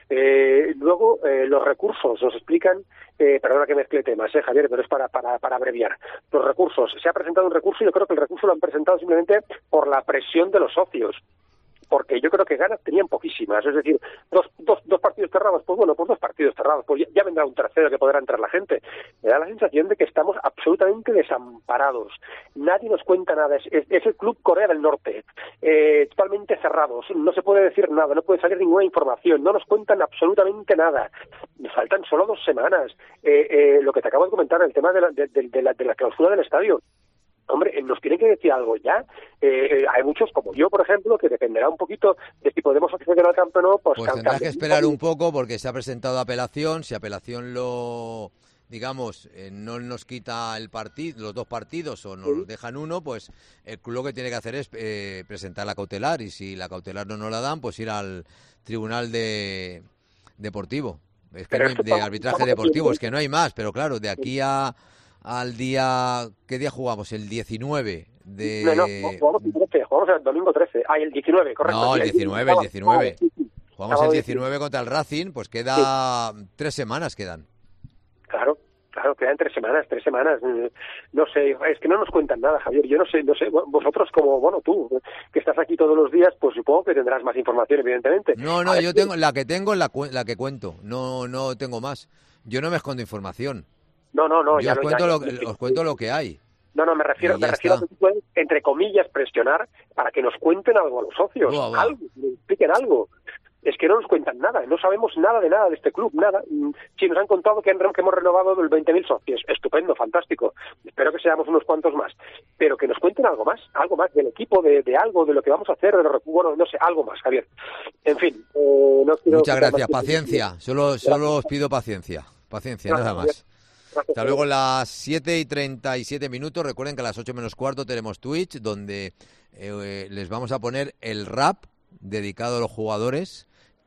Speaker 12: Eh, luego, eh, los recursos nos explican, eh, perdona que mezcle temas, eh, Javier, pero es para, para, para abreviar. Los recursos, se ha presentado un recurso y yo creo que el recurso lo han presentado simplemente por la presión de los socios, porque yo creo que ganas tenían poquísimas, es decir, dos, dos, dos partidos cerrados, pues bueno, pues dos partidos cerrados, pues ya, ya vendrá un tercero que podrá entrar la gente. Me da la sensación de que estamos absolutamente desamparados, nadie nos cuenta nada, es, es, es el Club Corea del Norte, eh, totalmente cerrados, no se puede decir nada, no puede salir ninguna información, no nos cuentan absolutamente nada, me faltan solo dos semanas, eh, eh, lo que te acabo de comentar, el tema de la, de, de, de la, de la clausura del estadio. Hombre, nos tienen que decir algo ya. Eh, hay muchos, como yo, por ejemplo, que dependerá un poquito de si podemos acceder al campo o no. Pues,
Speaker 3: pues tendrás que esperar un poco porque se ha presentado apelación. Si apelación lo, digamos, eh, no nos quita el partido, los dos partidos o nos sí. dejan uno, pues el club lo que tiene que hacer es eh, presentar la cautelar y si la cautelar no nos la dan, pues ir al tribunal de deportivo. Es que no hay, de arbitraje deportivo, es que no hay más, pero claro, de aquí a... al día... ¿Qué día jugamos? El diecinueve de...
Speaker 12: No, no, jugamos el trece, jugamos el domingo trece. Ah, el diecinueve, correcto.
Speaker 3: No, el diecinueve, el diecinueve. Jugamos el diecinueve contra el Racing, pues queda... Sí. Tres semanas quedan.
Speaker 12: Claro, claro, quedan tres semanas, tres semanas. No sé, es que no nos cuentan nada, Javier. Yo no sé, no sé, vosotros como, bueno, tú, que estás aquí todos los días, pues supongo que tendrás más información, evidentemente.
Speaker 3: No, no, yo tengo... La que tengo es la, la que cuento. No, no tengo más. Yo no me escondo información.
Speaker 12: No, no, no.
Speaker 3: Yo
Speaker 12: ya
Speaker 3: os,
Speaker 12: no,
Speaker 3: cuento
Speaker 12: ya,
Speaker 3: lo,
Speaker 12: ya,
Speaker 3: os cuento lo que hay.
Speaker 12: No, no, me refiero, me refiero está. a que pueden, entre comillas, presionar para que nos cuenten algo a los socios. Buah, buah. Algo, que nos expliquen algo. Es que no nos cuentan nada, no sabemos nada de nada de este club, nada. Sí, nos han contado que, han, que hemos renovado el veinte mil socios. Estupendo, fantástico. Espero que seamos unos cuantos más. Pero que nos cuenten algo más, algo más del equipo, de, de algo, de lo que vamos a hacer, de lo, bueno, no sé, algo más, Javier. En fin. Eh, no quiero
Speaker 3: Muchas gracias, paciencia. Solo, solo os pido paciencia. Paciencia, gracias, nada más. Hasta luego, las siete y treinta y siete minutos. Recuerden que a las ocho menos cuarto tenemos Twitch, donde eh, les vamos a poner el rap dedicado a los jugadores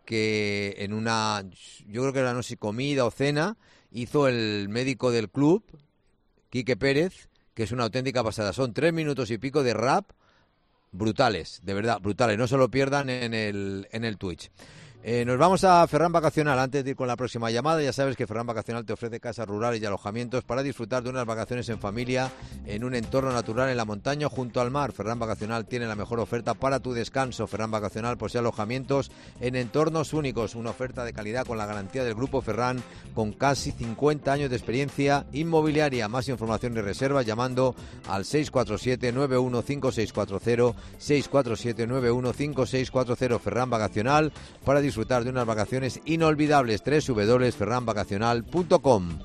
Speaker 3: que en una, yo creo que era no sé si comida o cena, hizo el médico del club, Quique Pérez, que es una auténtica pasada. Son tres minutos y pico de rap brutales, de verdad, brutales. No se lo pierdan en el, en el Twitch. Eh, nos vamos a Ferran Vacacional. Antes de ir con la próxima llamada, ya sabes que Ferran Vacacional te ofrece casas rurales y alojamientos para disfrutar de unas vacaciones en familia en un entorno natural en la montaña o junto al mar. Ferran Vacacional tiene la mejor oferta para tu descanso. Ferran Vacacional posee alojamientos en entornos únicos, una oferta de calidad con la garantía del Grupo Ferran, con casi cincuenta años de experiencia inmobiliaria. Más información y reservas llamando al seis cuatro siete, nueve uno cinco seis cuatro cero, seis cuatro siete, nueve uno cinco seis cuatro cero. Ferran Vacacional, para disfrutar disfrutar de unas vacaciones inolvidables. doble u doble u doble u punto ferran vacacional punto com.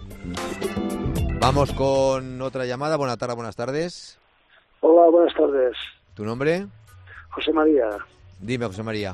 Speaker 3: Vamos con otra llamada. Buenas tardes, buenas tardes.
Speaker 13: Hola, buenas tardes.
Speaker 3: ¿Tu nombre?
Speaker 13: José María.
Speaker 3: Dime, José María.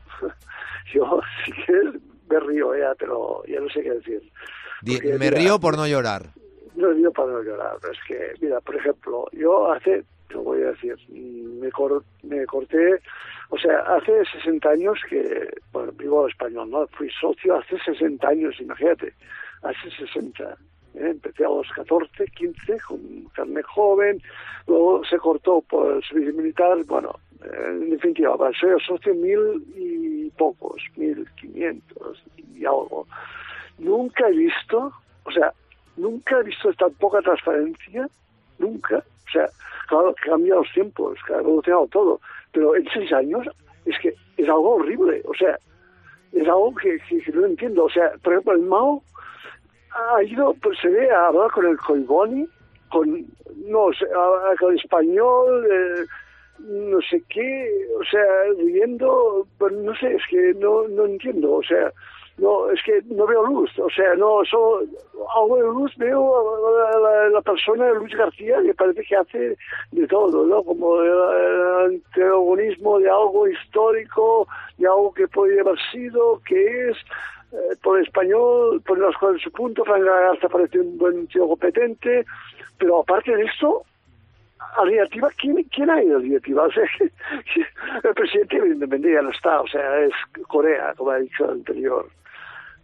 Speaker 13: Yo, si quieres, me río, ya, pero ya no sé qué decir.
Speaker 3: Di, me mira, río por no llorar.
Speaker 13: No río por no llorar, pero es que, mira, por ejemplo, yo hace, te voy a decir, me, cor, me corté, o sea, hace sesenta años que, bueno, vivo al español, ¿no? Fui socio hace sesenta años, imagínate, hace sesenta. ¿eh? Empecé a los catorce, quince, con carne joven, luego se cortó por el servicio militar, bueno, en definitiva, soy socio mil y pocos, mil quinientos y algo. Nunca he visto, o sea, nunca he visto tan poca transparencia, nunca, o sea, claro, que cambian los tiempos, que ha evolucionado todo, pero en seis años es que es algo horrible, o sea, es algo que, que, que no entiendo, o sea, por ejemplo, el Mao ha ido, pues se ve a hablar con el Colboni, con, no sé, con el español, eh, no sé qué, o sea, riendo, pues no sé, es que no, no entiendo, o sea, no, es que no veo luz, o sea, no, solo algo de luz veo a la, la persona de Luis García, que parece que hace de todo, ¿no? Como el, el antagonismo de algo histórico, de algo que podría haber sido, que es, eh, por español, poner las cosas en su punto. Frank Garza parece un buen tío competente, pero aparte de esto, a la directiva, ¿quién, ¿quién ha ido a la directiva? O sea, el presidente evidentemente ya no está, o sea, es Corea, como ha dicho el anterior.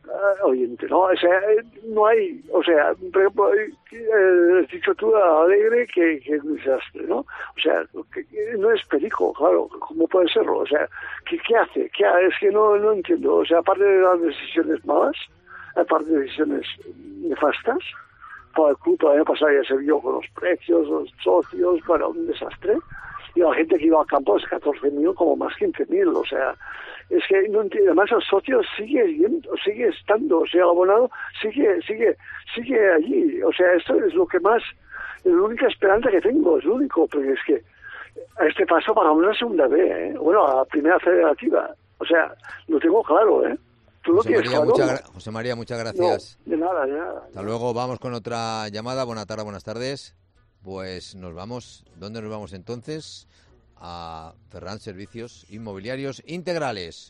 Speaker 13: uh, oyente, ¿no? O sea, no hay, o sea, por ejemplo, eh, has dicho tú a Alegre que, que es un desastre, ¿no? O sea, que, que no es Perico, claro, ¿cómo puede serlo? O sea, ¿qué, qué hace? ¿Qué hace? Es que no, no entiendo, o sea, aparte de las decisiones malas, aparte de decisiones nefastas, para el club el año pasado ya se vio con los precios, los socios, bueno, un desastre. Y la gente que iba al campo es catorce mil, como más quince mil, o sea, es que no entiendo, además el socio sigue yendo, sigue estando, o sea, el abonado sigue, sigue, sigue allí, o sea, esto es lo que más, es la única esperanza que tengo, es lo único, porque es que a este paso para una segunda B, ¿eh? Bueno, a la primera federativa, o sea, lo tengo claro, ¿eh? ¿Tú lo
Speaker 3: José
Speaker 13: tienes
Speaker 3: María,
Speaker 13: claro?
Speaker 3: mucha gra- José María, muchas gracias.
Speaker 13: No, de nada, de nada.
Speaker 3: Hasta luego, vamos con otra llamada. Buenas tardes, buenas tardes. Pues nos vamos, ¿dónde nos vamos entonces? A Ferran Servicios Inmobiliarios Integrales.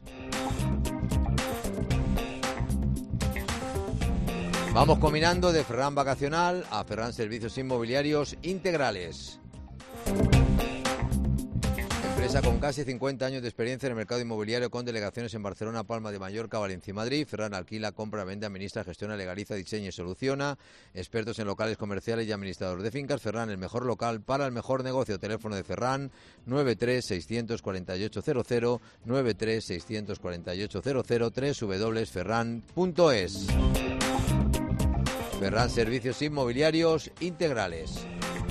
Speaker 3: Vamos combinando de Ferran Vacacional a Ferran Servicios Inmobiliarios Integrales. Empresa con casi cincuenta años de experiencia en el mercado inmobiliario con delegaciones en Barcelona, Palma de Mallorca, Valencia y Madrid. Ferran alquila, compra, vende, administra, gestiona, legaliza, diseña y soluciona. Expertos en locales comerciales y administradores de fincas. Ferran, el mejor local para el mejor negocio. Teléfono de Ferran nueve tres seis cuatro ocho cero cero, nueve tres seis cuatro ocho cero cero, doble u doble u doble u punto ferran punto es. Ferran Servicios Inmobiliarios Integrales.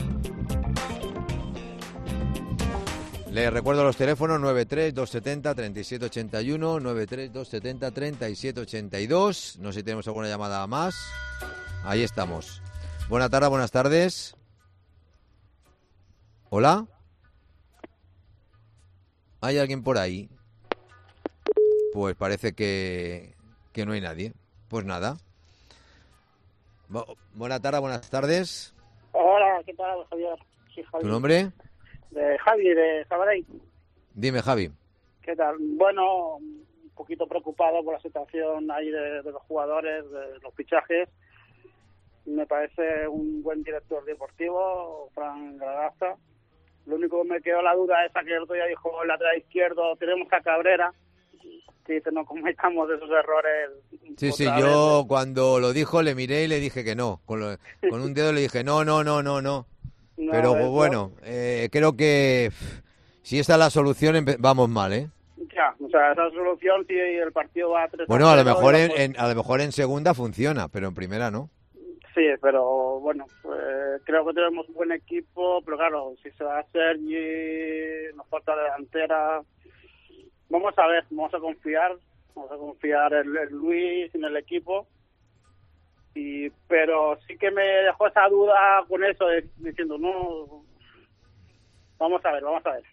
Speaker 3: Les recuerdo los teléfonos nueve tres dos siete cero, tres siete ocho uno, nueve tres dos siete cero, tres siete ocho dos. No sé si tenemos alguna llamada más. Ahí estamos. Buenas tardes, buenas tardes. ¿Hola? ¿Hay alguien por ahí? Pues parece que, que no hay nadie. Pues nada. Bu- Buenas tardes, buenas tardes.
Speaker 14: Hola, ¿qué tal, Javier? Sí, Javi.
Speaker 3: ¿Tu nombre?
Speaker 14: De Javi, de Sabadell.
Speaker 3: Dime, Javi.
Speaker 14: ¿Qué tal? Bueno, un poquito preocupado por la situación ahí de, de los jugadores, de los fichajes. Me parece un buen director deportivo, Fran Garagasta. Lo único que me quedó la duda es que el otro día dijo el lateral izquierdo, tenemos a Cabrera, que no cometamos esos errores.
Speaker 3: Sí, sí,
Speaker 14: otra
Speaker 3: yo
Speaker 14: vez.
Speaker 3: cuando lo dijo le miré y le dije que no. Con, lo- con un dedo le dije no, no, no, no, no.
Speaker 14: No,
Speaker 3: Pero
Speaker 14: eso-
Speaker 3: bueno, eh, creo que pff, si esta es la solución, empe- vamos mal, ¿eh?
Speaker 14: Ya, o sea, esa solución, si el partido va a tres
Speaker 3: Bueno, a lo
Speaker 14: cero,
Speaker 3: mejor
Speaker 14: ya
Speaker 3: en,
Speaker 14: pues-
Speaker 3: en- a lo mejor en segunda funciona, pero en primera no.
Speaker 14: Sí, pero bueno, eh, creo que tenemos un buen equipo, pero claro, si se va a Sergi, nos falta delantera. Vamos a ver, vamos a confiar, vamos a confiar en, en Luis, en el equipo. Y pero sí que me dejó esa duda con eso, de- diciendo, no, vamos a ver, vamos a ver.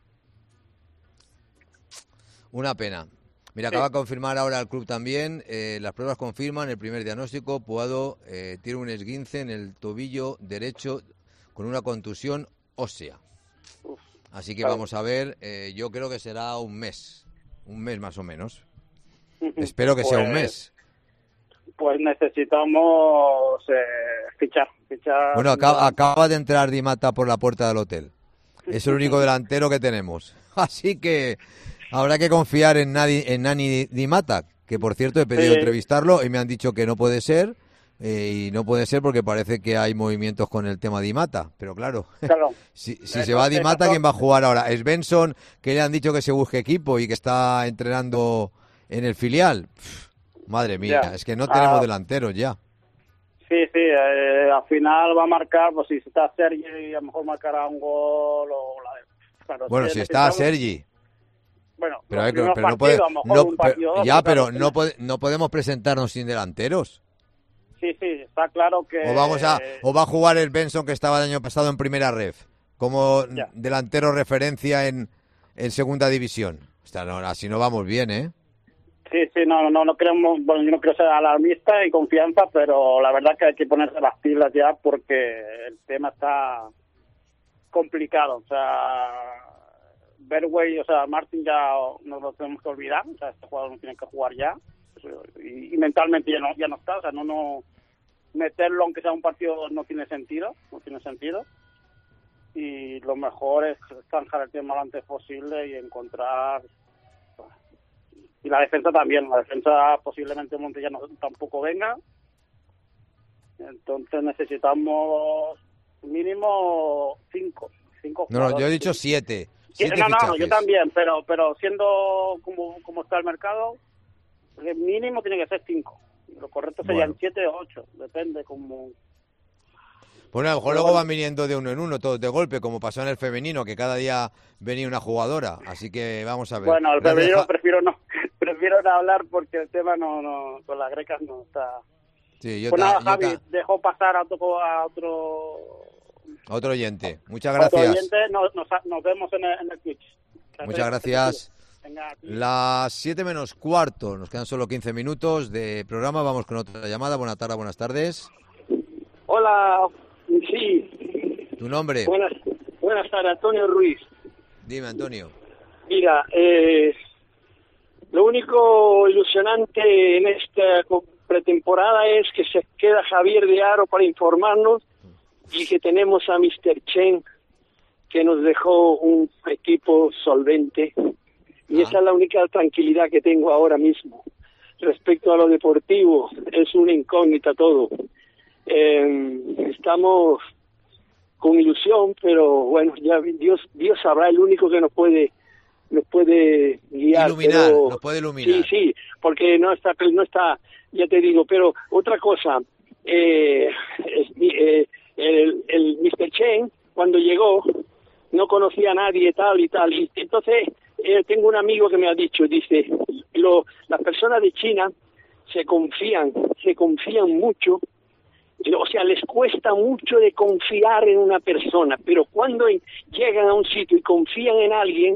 Speaker 3: Una pena. Mira,
Speaker 14: Sí.
Speaker 3: acaba de confirmar ahora el club también. eh, las pruebas confirman el primer diagnóstico. Puado eh, tiene un esguince en el tobillo derecho con una contusión ósea. Así que
Speaker 14: claro.
Speaker 3: vamos a ver. eh, yo creo que será un mes. Un mes más o menos. Espero que sea un
Speaker 14: Pues-
Speaker 3: mes.
Speaker 14: Pues necesitamos eh, fichar, fichar.
Speaker 3: Bueno, acaba, acaba de entrar Di Mata por la puerta del hotel. Es el único delantero que tenemos. Así que habrá que confiar en, Nadi- en Nani Di Mata, que por cierto he pedido
Speaker 14: Sí.
Speaker 3: entrevistarlo y me han dicho que no puede ser. eh, y no puede ser porque parece que hay movimientos con el tema Di Mata. Pero claro,
Speaker 14: Claro.
Speaker 3: si, si se va Di Mata, ¿quién va a jugar ahora? ¿Es Benson, que le han dicho que se busque equipo y que está entrenando en el filial? Pff, madre mía,
Speaker 14: Ya.
Speaker 3: es que no tenemos
Speaker 14: Ah.
Speaker 3: delanteros ya.
Speaker 14: Sí, sí, eh, al final va a marcar, pues si está Sergi, a lo mejor marcará un gol o la claro,
Speaker 3: Bueno,
Speaker 14: es
Speaker 3: si
Speaker 14: que
Speaker 3: está
Speaker 14: necesitamos-
Speaker 3: Sergi.
Speaker 14: Bueno,
Speaker 3: Pero,
Speaker 14: los
Speaker 3: hay que-
Speaker 14: primeros
Speaker 3: pero no,
Speaker 14: partidos,
Speaker 3: puede,
Speaker 14: a lo mejor
Speaker 3: no,
Speaker 14: un
Speaker 3: pero-
Speaker 14: partido,
Speaker 3: ya,
Speaker 14: pues,
Speaker 3: pero
Speaker 14: claro,
Speaker 3: no, pode- no podemos presentarnos sin delanteros.
Speaker 14: Sí, sí, está claro que...
Speaker 3: O vamos a, o va a jugar el Benson que estaba el año pasado en primera ref, como
Speaker 14: Ya.
Speaker 3: delantero referencia en, en segunda división. O sea, no, así no vamos bien, ¿eh?
Speaker 14: Sí, sí, no, no, no queremos, bueno, yo no quiero ser alarmista y confianza, pero la verdad que hay que ponerse las pilas ya porque el tema está complicado. O sea, Berway, o sea, Martin ya nos lo tenemos que olvidar, o sea, este jugador no tiene que jugar ya y, y mentalmente ya no, ya no está, o sea, no, no meterlo aunque sea un partido no tiene sentido, no tiene sentido. Y lo mejor es zanjar el tema lo antes posible y encontrar y la defensa también. La defensa posiblemente Montellano tampoco venga. Entonces necesitamos mínimo cinco. cinco
Speaker 3: no, no, yo he dicho siete. siete
Speaker 14: no, no,
Speaker 3: fichajes.
Speaker 14: yo también, pero pero siendo como, como está el mercado, el mínimo tiene que ser cinco. Lo correcto serían
Speaker 3: Bueno.
Speaker 14: siete o ocho, depende como...
Speaker 3: Bueno, a lo mejor luego van viniendo de uno en uno, todos de golpe, como pasó en el femenino, que cada día venía una jugadora. Así que vamos a ver.
Speaker 14: Bueno, el
Speaker 3: Gracias,
Speaker 14: femenino
Speaker 3: Ja-
Speaker 14: prefiero no prefiero no hablar porque el tema no, no con las grecas no está...
Speaker 3: Sí, yo
Speaker 14: Pues
Speaker 3: ta-
Speaker 14: nada,
Speaker 3: yo
Speaker 14: Javi,
Speaker 3: ta-
Speaker 14: dejo pasar a otro... A otro...
Speaker 3: Otro oyente. Muchas
Speaker 14: otro
Speaker 3: gracias.
Speaker 14: oyente. Nos, nos, nos vemos en el, en el Twitch.
Speaker 3: Muchas gracias.
Speaker 14: Venga, a ti.
Speaker 3: Las siete menos cuarto, nos quedan solo quince minutos de programa. Vamos con otra llamada. Buenas tardes, buenas tardes.
Speaker 15: Hola, sí.
Speaker 3: ¿Tu nombre?
Speaker 15: Buenas, buenas tardes, Antonio Ruiz.
Speaker 3: Dime, Antonio.
Speaker 15: Mira, eh, lo único ilusionante en esta co- pretemporada es que se queda Javier de Aro para informarnos y que tenemos a mister Chen, que nos dejó un equipo solvente. Y esa es la única tranquilidad que tengo ahora mismo. Respecto a lo deportivo, es una incógnita todo. Eh, estamos con ilusión, pero bueno, ya Dios Dios sabrá, el único que nos puede nos puede guiar.
Speaker 3: Iluminar,
Speaker 15: pero,
Speaker 3: nos puede iluminar.
Speaker 15: Sí, sí, porque no está, no está, ya te digo, pero otra cosa, eh, eh, el, el mister Chen, cuando llegó, no conocía a nadie, tal y tal, y entonces eh, tengo un amigo que me ha dicho, dice, lo, las personas de China se confían, se confían mucho, o sea, les cuesta mucho de confiar en una persona, pero cuando en, llegan a un sitio y confían en alguien,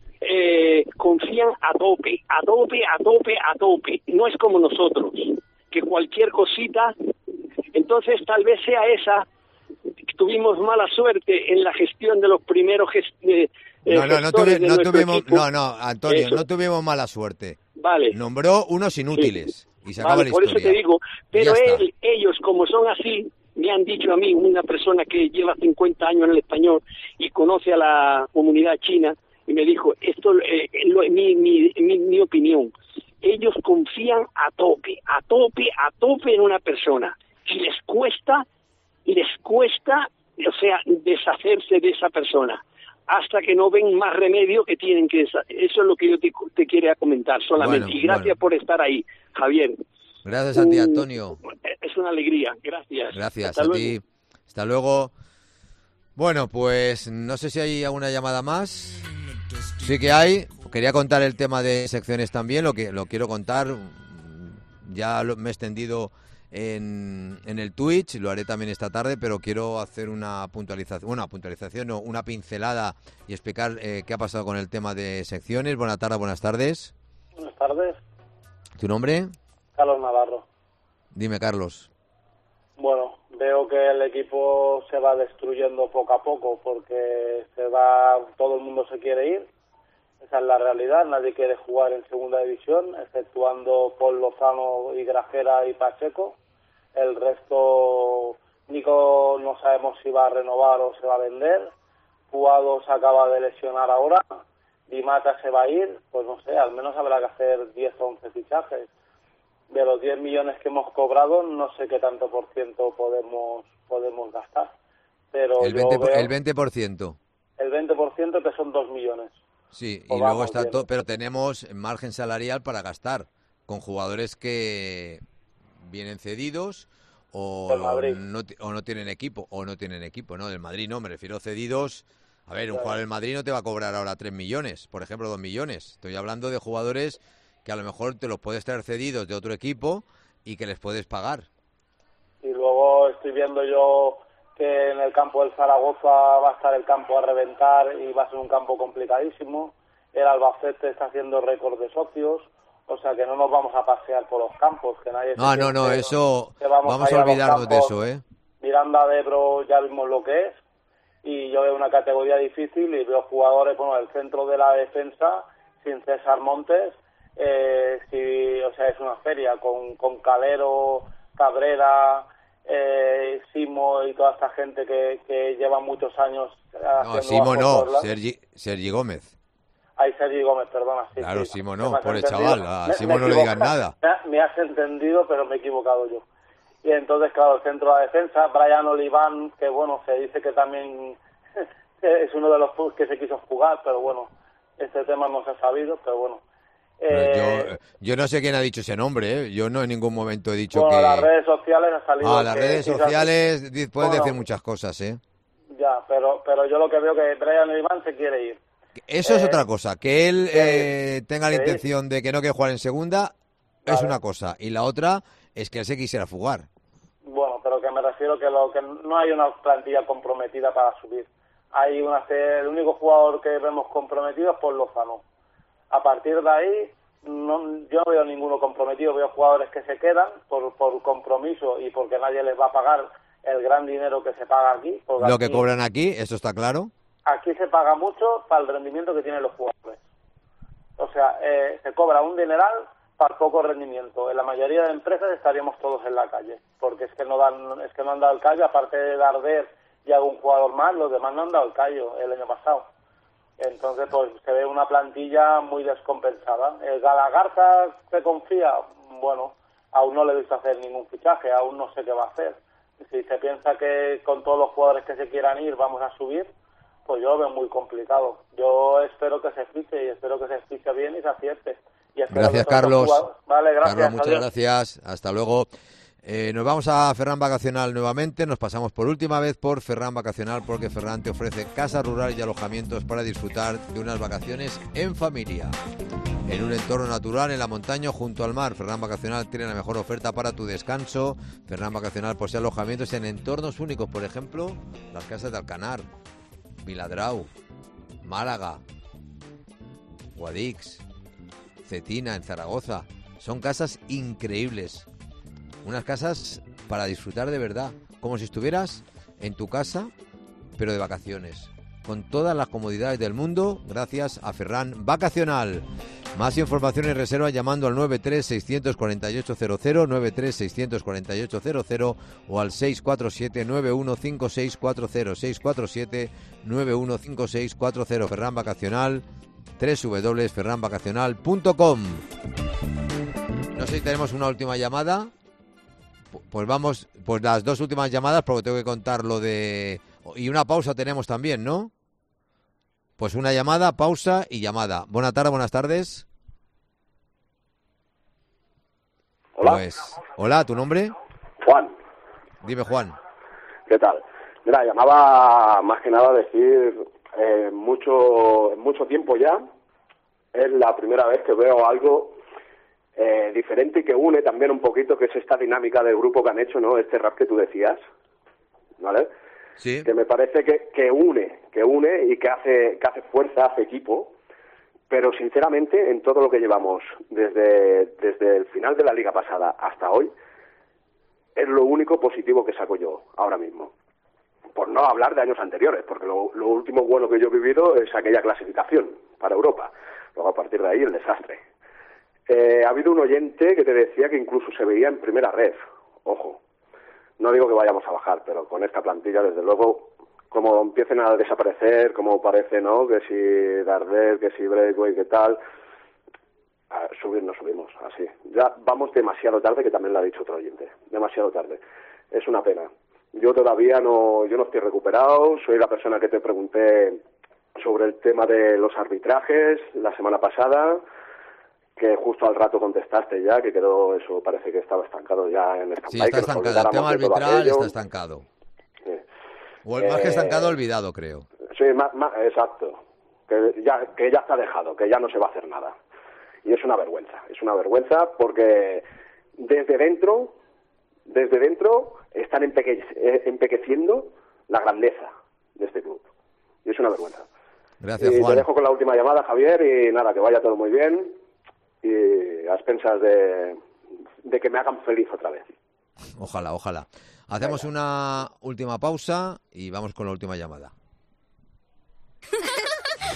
Speaker 15: eh, confían a tope, a tope, a tope, a tope. No es como nosotros, que cualquier cosita, entonces tal vez sea esa, tuvimos mala suerte en la gestión de los primeros gest eh,
Speaker 3: No, no, no,
Speaker 15: gestores
Speaker 3: tuvi-
Speaker 15: de
Speaker 3: no
Speaker 15: nuestro
Speaker 3: tuvimos,
Speaker 15: equipo.
Speaker 3: no, no, Antonio,
Speaker 15: Eso.
Speaker 3: no tuvimos mala suerte.
Speaker 15: Vale.
Speaker 3: Nombró unos inútiles y se acaba
Speaker 15: Vale,
Speaker 3: la
Speaker 15: por
Speaker 3: historia.
Speaker 15: eso te digo, pero
Speaker 3: Ya está.
Speaker 15: él, ellos como son así, me han dicho a mí, una persona que lleva cincuenta años en el español y conoce a la comunidad china, y me dijo, esto eh, lo, mi, mi, mi, mi opinión, ellos confían a tope, a tope, a tope en una persona, y les cuesta, les cuesta, o sea, deshacerse de esa persona, hasta que no ven más remedio que tienen que deshacer. Eso es lo que yo te, te quería comentar solamente,
Speaker 3: Bueno,
Speaker 15: y gracias por estar ahí, Javier.
Speaker 3: Gracias a ti,
Speaker 15: Mm,
Speaker 3: Antonio.
Speaker 15: Es una alegría, gracias.
Speaker 3: Gracias
Speaker 15: Hasta
Speaker 3: a
Speaker 15: luego.
Speaker 3: ti. Hasta luego. Bueno, pues no sé si hay alguna llamada más. Sí que hay. Quería contar el tema de secciones también, lo que lo quiero contar. Ya lo, me he extendido en, en el Twitch, lo haré también esta tarde, pero quiero hacer una puntualización, bueno, puntualización, no, una pincelada y explicar eh, qué ha pasado con el tema de secciones. Buenas tardes, buenas tardes.
Speaker 16: Buenas tardes,
Speaker 3: ¿Tu nombre?
Speaker 16: Carlos Navarro.
Speaker 3: Dime, Carlos.
Speaker 16: Bueno, veo que el equipo se va destruyendo poco a poco porque se va, todo el mundo se quiere ir. Esa es la realidad, nadie quiere jugar en segunda división, exceptuando Paul Lozano y Grajera y Pacheco. El resto, Nico no sabemos si va a renovar o se va a vender. Puado se acaba de lesionar ahora. Di Mata se va a ir, pues no sé, al menos habrá que hacer diez o once fichajes. De los diez millones que hemos cobrado, no sé qué tanto por ciento podemos podemos gastar. Pero
Speaker 3: El
Speaker 16: yo
Speaker 3: veinte, por-
Speaker 16: veo
Speaker 3: el veinte por ciento.
Speaker 16: el veinte por ciento que son dos millones.
Speaker 3: Sí,
Speaker 16: Pues
Speaker 3: y luego
Speaker 16: vamos
Speaker 3: está
Speaker 16: bien.
Speaker 3: todo, pero tenemos margen salarial para gastar con jugadores que vienen cedidos o
Speaker 16: Del Madrid.
Speaker 3: no, ti- o no tienen equipo, o no tienen equipo, ¿no? Del Madrid no, me refiero cedidos. A ver, un
Speaker 16: Claro.
Speaker 3: jugador del Madrid no te va a cobrar ahora tres millones, por ejemplo, dos millones. Estoy hablando de jugadores que a lo mejor te los puedes traer cedidos de otro equipo y que les puedes pagar.
Speaker 16: Y luego estoy viendo yo que en el campo del Zaragoza va a estar el campo a reventar y va a ser un campo complicadísimo. El Albacete está haciendo récord de socios, o sea que no nos vamos a pasear por los campos, que nadie se
Speaker 3: No, no, no,
Speaker 16: piense
Speaker 3: eso
Speaker 16: que vamos,
Speaker 3: vamos
Speaker 16: ir
Speaker 3: a
Speaker 16: los
Speaker 3: olvidarnos de
Speaker 16: campos.
Speaker 3: eso, ¿eh?
Speaker 16: Miranda de Ebro ya vimos lo que es, y yo veo una categoría difícil y veo jugadores, bueno, el centro de la defensa, sin César Montes, eh, si, o sea, es una feria con, con Calero, Cabrera, eh, Simo y toda esta gente que, que lleva muchos años haciendo
Speaker 3: No, Simo
Speaker 16: bajo
Speaker 3: no,
Speaker 16: Torla.
Speaker 3: Sergi, Sergi Gómez.
Speaker 16: Ay, Sergi Gómez, perdona. Sí,
Speaker 3: claro,
Speaker 16: sí,
Speaker 3: Simo
Speaker 16: me
Speaker 3: no,
Speaker 16: has
Speaker 3: pobre
Speaker 16: entendido.
Speaker 3: chaval, a
Speaker 16: Me-
Speaker 3: Simo
Speaker 16: me
Speaker 3: no le digas
Speaker 16: equivoco.
Speaker 3: nada.
Speaker 16: Me, me has entendido, pero me he equivocado yo. Y entonces, claro, el centro de la defensa, Brian Oliván, que bueno, se dice que también es uno de los que se quiso jugar, pero bueno, este tema no se ha sabido, pero bueno.
Speaker 3: Pero
Speaker 16: Eh,
Speaker 3: yo, yo no sé quién ha dicho ese nombre, ¿eh? Yo no en ningún momento he dicho
Speaker 16: bueno,
Speaker 3: que...
Speaker 16: las redes sociales ha salido...
Speaker 3: Ah, las
Speaker 16: que
Speaker 3: redes
Speaker 16: quizás-
Speaker 3: sociales di- pueden
Speaker 16: Bueno,
Speaker 3: decir muchas cosas, ¿eh?
Speaker 16: Ya, pero pero yo lo que veo que Brian Oliván se quiere ir.
Speaker 3: Eso es
Speaker 16: Eh,
Speaker 3: otra cosa. Que él eh, tenga la
Speaker 16: sí.
Speaker 3: intención de que no quiere jugar en segunda es
Speaker 16: Vale.
Speaker 3: una cosa. Y la otra es que él se quisiera fugar.
Speaker 16: Bueno, pero que me refiero que lo que no hay una plantilla comprometida para subir. Hay una el único jugador que vemos comprometido es por Lozano. A partir de ahí no, yo no veo ninguno comprometido, veo jugadores que se quedan por, por compromiso y porque nadie les va a pagar el gran dinero que se paga aquí. porque
Speaker 3: Lo que
Speaker 16: aquí-
Speaker 3: cobran aquí, eso está claro.
Speaker 16: Aquí se paga mucho para el rendimiento que tienen los jugadores. O sea, eh, se cobra un dineral para poco rendimiento. En la mayoría de empresas estaríamos todos en la calle, porque es que no dan, es que no han dado el callo, aparte de Darder y algún jugador más, los demás no han dado el callo el año pasado. Entonces, pues se ve una plantilla muy descompensada. El Galagarza se confía, bueno, aún no le he visto hacer ningún fichaje, aún no sé qué va a hacer. Si se piensa que con todos los jugadores que se quieran ir vamos a subir, pues yo lo veo muy complicado. Yo espero que se fiche y espero que se fiche bien y se acierte. Y espero
Speaker 3: Gracias,
Speaker 16: que todos los
Speaker 3: Carlos.
Speaker 16: jugadores- Vale, gracias.
Speaker 3: Carlos, muchas
Speaker 16: adiós.
Speaker 3: gracias. Hasta luego. Eh, nos vamos a Ferran Vacacional nuevamente. Nos pasamos por última vez por Ferran Vacacional porque Ferran te ofrece casa rural y alojamientos para disfrutar de unas vacaciones en familia. En un entorno natural, en la montaña, junto al mar. Ferran Vacacional tiene la mejor oferta para tu descanso. Ferran Vacacional posee alojamientos en entornos únicos. Por ejemplo, las casas de Alcanar, Viladrau, Málaga, Guadix, Cetina, en Zaragoza. Son casas increíbles. Unas casas para disfrutar de verdad. Como si estuvieras en tu casa, pero de vacaciones. Con todas las comodidades del mundo, gracias a Ferran Vacacional. Más información y reserva llamando al nueve tres seis cuatro ocho cero cero, nueve tres seis cuatro ocho cero cero o al seis cuatro siete nueve uno cinco seis cuatro cero, seis cuatro siete nueve uno cinco seis cuatro cero. Ferran Vacacional, doble u doble u doble u punto ferran vacacional punto com. No sé si tenemos una última llamada. Pues vamos, pues las dos últimas llamadas, porque tengo que contar lo de... Y una pausa tenemos también, ¿no? Pues una llamada, pausa y llamada. Buenas tardes, buenas tardes.
Speaker 17: Hola.
Speaker 3: Pues, hola, ¿tu nombre?
Speaker 17: Juan,
Speaker 3: Dime, Juan.
Speaker 17: ¿qué tal? Mira, llamaba más que nada a decir, eh, mucho, mucho tiempo ya, es la primera vez que veo algo eh, diferente y que une también un poquito, que es esta dinámica del grupo que han hecho, ¿no? Este rap que tú decías, ¿vale?
Speaker 3: Sí.
Speaker 17: Que me parece que, que une, que une y que hace, que hace fuerza, hace equipo, pero sinceramente en todo lo que llevamos desde, desde el final de la liga pasada hasta hoy, es lo único positivo que saco yo ahora mismo. Por no hablar de años anteriores, porque lo, lo último bueno que yo he vivido es aquella clasificación para Europa. Luego a partir de ahí el desastre. Eh, ha habido un oyente que te decía que incluso se veía en primera red. Ojo, no digo que vayamos a bajar, pero con esta plantilla, desde luego, como empiecen a desaparecer, como parece, ¿no? Que si Darder, que si Breakaway, que tal, a subir no subimos, así. Ya vamos demasiado tarde, que también lo ha dicho otro oyente, demasiado tarde. Es una pena. Yo todavía no, yo no estoy recuperado, soy la persona que te pregunté sobre el tema de los arbitrajes la semana pasada, que justo al rato contestaste ya, que quedó eso, parece que estaba estancado ya en stand-by.
Speaker 3: Sí, está
Speaker 17: que nos
Speaker 3: estancado. El tema
Speaker 17: olvidáramos de todo
Speaker 3: arbitral
Speaker 17: aquello.
Speaker 3: está estancado.
Speaker 17: Sí.
Speaker 3: O el más que
Speaker 17: Eh,
Speaker 3: estancado, olvidado, creo.
Speaker 17: Sí, más, más, exacto. Que ya, que ya está dejado, que ya no se va a hacer nada. Y es una vergüenza, es una vergüenza porque desde dentro, desde dentro están empeque- eh, empequeciendo la grandeza de este club. Y es una vergüenza.
Speaker 3: Gracias,
Speaker 17: Y
Speaker 3: Juan.
Speaker 17: te dejo con la última llamada, Javier, y nada, que vaya todo muy bien y a expensas de, de que me hagan feliz otra vez.
Speaker 3: Ojalá, ojalá. Hacemos una última pausa y vamos con la última llamada.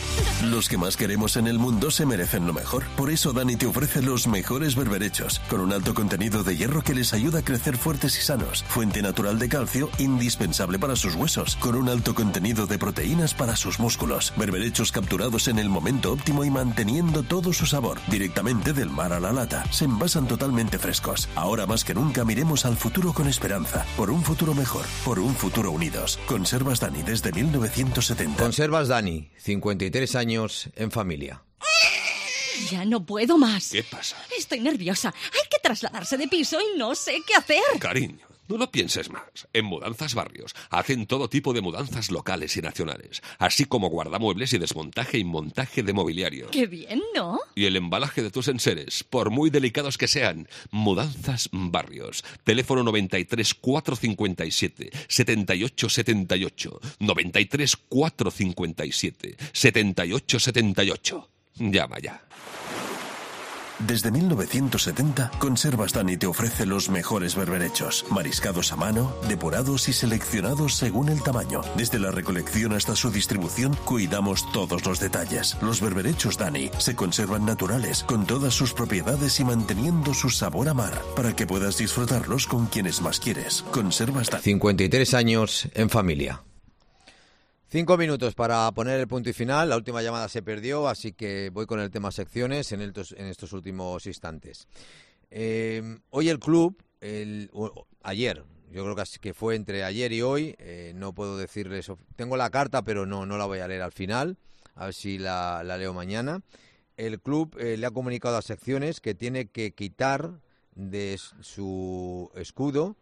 Speaker 2: Los que más queremos en el mundo se merecen lo mejor. Por eso Dani te ofrece los mejores berberechos, con un alto contenido de hierro que les ayuda a crecer fuertes y sanos. Fuente natural de calcio, indispensable para sus huesos, con un alto contenido de proteínas para sus músculos. Berberechos capturados en el momento óptimo y manteniendo todo su sabor. Directamente del mar a la lata. Se envasan totalmente frescos. Ahora más que nunca miremos al futuro con esperanza. Por un futuro mejor. Por un futuro unidos. Conservas Dani desde mil novecientos setenta.
Speaker 3: Conservas Dani, cincuenta y tres años en familia.
Speaker 9: Ya no puedo más.
Speaker 10: ¿Qué pasa?
Speaker 9: Estoy nerviosa. Hay que trasladarse de piso y no sé qué hacer.
Speaker 10: Cariño, no lo pienses más. En Mudanzas Barrios hacen todo tipo de mudanzas locales y nacionales, así como guardamuebles y desmontaje y montaje de mobiliario.
Speaker 9: Qué bien, ¿no?
Speaker 10: Y el embalaje de tus enseres, por muy delicados que sean. Mudanzas Barrios. Teléfono noventa y tres, cuatrocientos cincuenta y siete, setenta y ocho setenta y ocho. noventa y tres, cuatrocientos cincuenta y siete, setenta y ocho setenta y ocho. Llama ya.
Speaker 2: Desde mil novecientos setenta, Conservas Dani te ofrece los mejores berberechos, mariscados a mano, depurados y seleccionados según el tamaño. Desde la recolección hasta su distribución, cuidamos todos los detalles. Los berberechos Dani se conservan naturales, con todas sus propiedades y manteniendo su sabor a mar, para que puedas disfrutarlos con quienes más quieres. Conservas Dani.
Speaker 3: cincuenta y tres años en familia. Cinco minutos para poner el punto y final. La última llamada se perdió, así que voy con el tema secciones en, el, en estos últimos instantes. Eh, hoy el club, el, o, ayer, yo creo que fue entre ayer y hoy, eh, no puedo decirles, tengo la carta, pero no, no la voy a leer al final, a ver si la, la leo mañana. El club eh, le ha comunicado a secciones que tiene que quitar de su escudo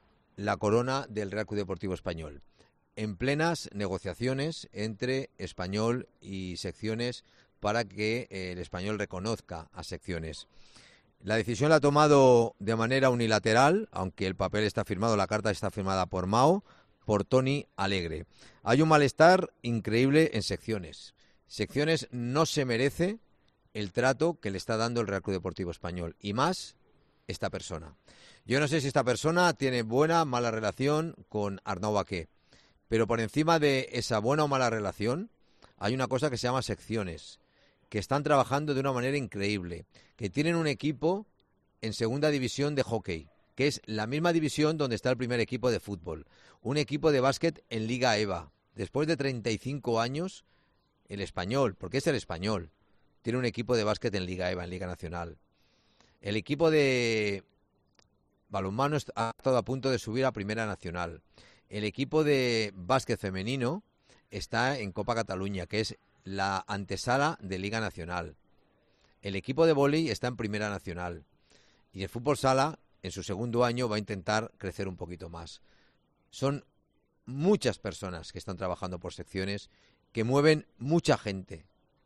Speaker 3: la corona del Real Club Deportivo Español, en plenas negociaciones entre Español y secciones para que eh, el Español reconozca a secciones. La decisión la ha tomado de manera unilateral, aunque el papel está firmado, la carta está firmada por Mao, por Tony Alegre. Hay un malestar increíble en secciones. Secciones no se merece el trato que le está dando el Real Club Deportivo Español, y más esta persona. Yo no sé si esta persona tiene buena o mala relación con Arnau Baqué, pero por encima de esa buena o mala relación hay una cosa que se llama secciones, que están trabajando de una manera increíble, que tienen un equipo en segunda división de hockey, que es la misma división donde está el primer equipo de fútbol, un equipo de básquet en Liga E V A. Después de treinta y cinco años, el Español, porque es el Español, tiene un equipo de básquet en Liga E V A, en Liga Nacional. El equipo de balonmano ha estado a punto de subir a Primera Nacional. El equipo de básquet femenino está en Copa Cataluña, que es la antesala de Liga Nacional. El equipo de vóley está en Primera Nacional. Y el fútbol sala, en su segundo año, va a intentar crecer un poquito más. Son muchas personas que están trabajando por secciones, que mueven mucha gente,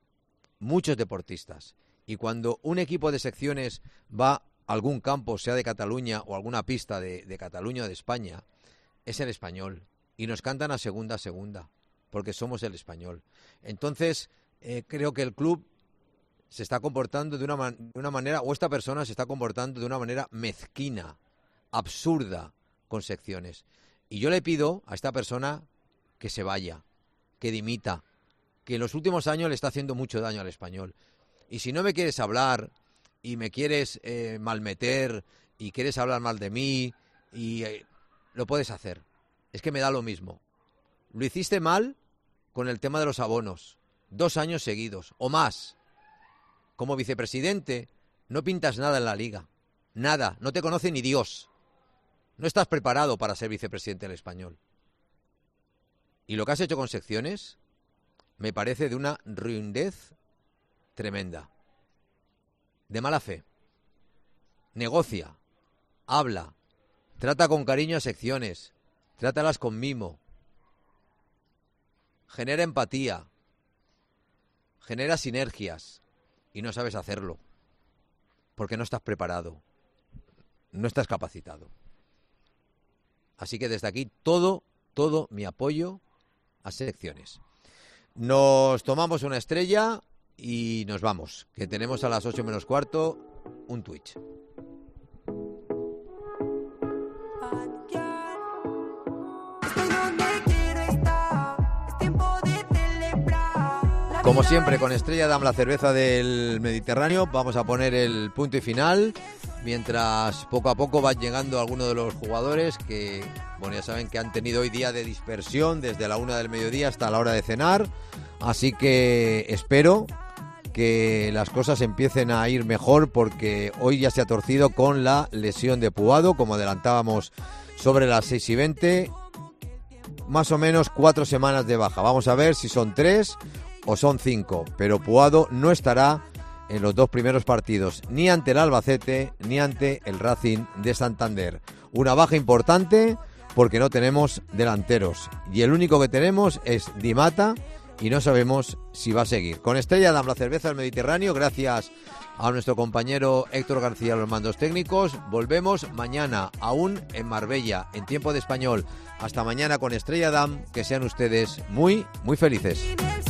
Speaker 3: muchos deportistas. Y cuando un equipo de secciones va a algún campo, sea de Cataluña o alguna pista de, de Cataluña o de España, es el Español, y nos cantan a segunda a segunda, porque somos el Español. Entonces, eh, creo que el club se está comportando de una, man- de una manera, o esta persona se está comportando de una manera mezquina, absurda, con secciones. Y yo le pido a esta persona que se vaya, que dimita, que en los últimos años le está haciendo mucho daño al Español. Y si no me quieres hablar, y me quieres eh, malmeter, y quieres hablar mal de mí, y... Eh, lo puedes hacer. Es que me da lo mismo. Lo hiciste mal con el tema de los abonos. Dos años seguidos, o más. Como vicepresidente, no pintas nada en la liga. Nada. No te conoce ni Dios. No estás preparado para ser vicepresidente del Español. Y lo que has hecho con secciones me parece de una ruindez tremenda. De mala fe. Negocia. Habla. Trata con cariño a secciones, trátalas con mimo, genera empatía, genera sinergias, y no sabes hacerlo, porque no estás preparado, no estás capacitado. Así que desde aquí todo, todo mi apoyo a secciones. Nos tomamos una estrella y nos vamos, que tenemos a las ocho menos cuarto un Twitch.
Speaker 18: Estoy donde quiero estar, es tiempo de celebrar. La
Speaker 3: Como siempre, con Estrella Damm, la cerveza del Mediterráneo, vamos a poner el punto y final, mientras poco a poco van llegando algunos de los jugadores que, bueno, ya saben que han tenido hoy día de dispersión desde la una del mediodía hasta la hora de cenar, así que espero que las cosas empiecen a ir mejor, porque hoy ya se ha torcido con la lesión de Puado, como adelantábamos sobre las seis y veinte, más o menos cuatro semanas de baja. Vamos a ver si son tres o son cinco, pero Puado no estará en los dos primeros partidos, ni ante el Albacete ni ante el Racing de Santander. Una baja importante porque no tenemos delanteros y el único que tenemos es Di Mata y no sabemos si va a seguir. Con Estrella Damm, la cerveza del Mediterráneo, gracias a nuestro compañero Héctor García a los mandos técnicos. Volvemos mañana, aún en Marbella, en tiempo de español. Hasta mañana con Estrella Damm, que sean ustedes muy, muy felices.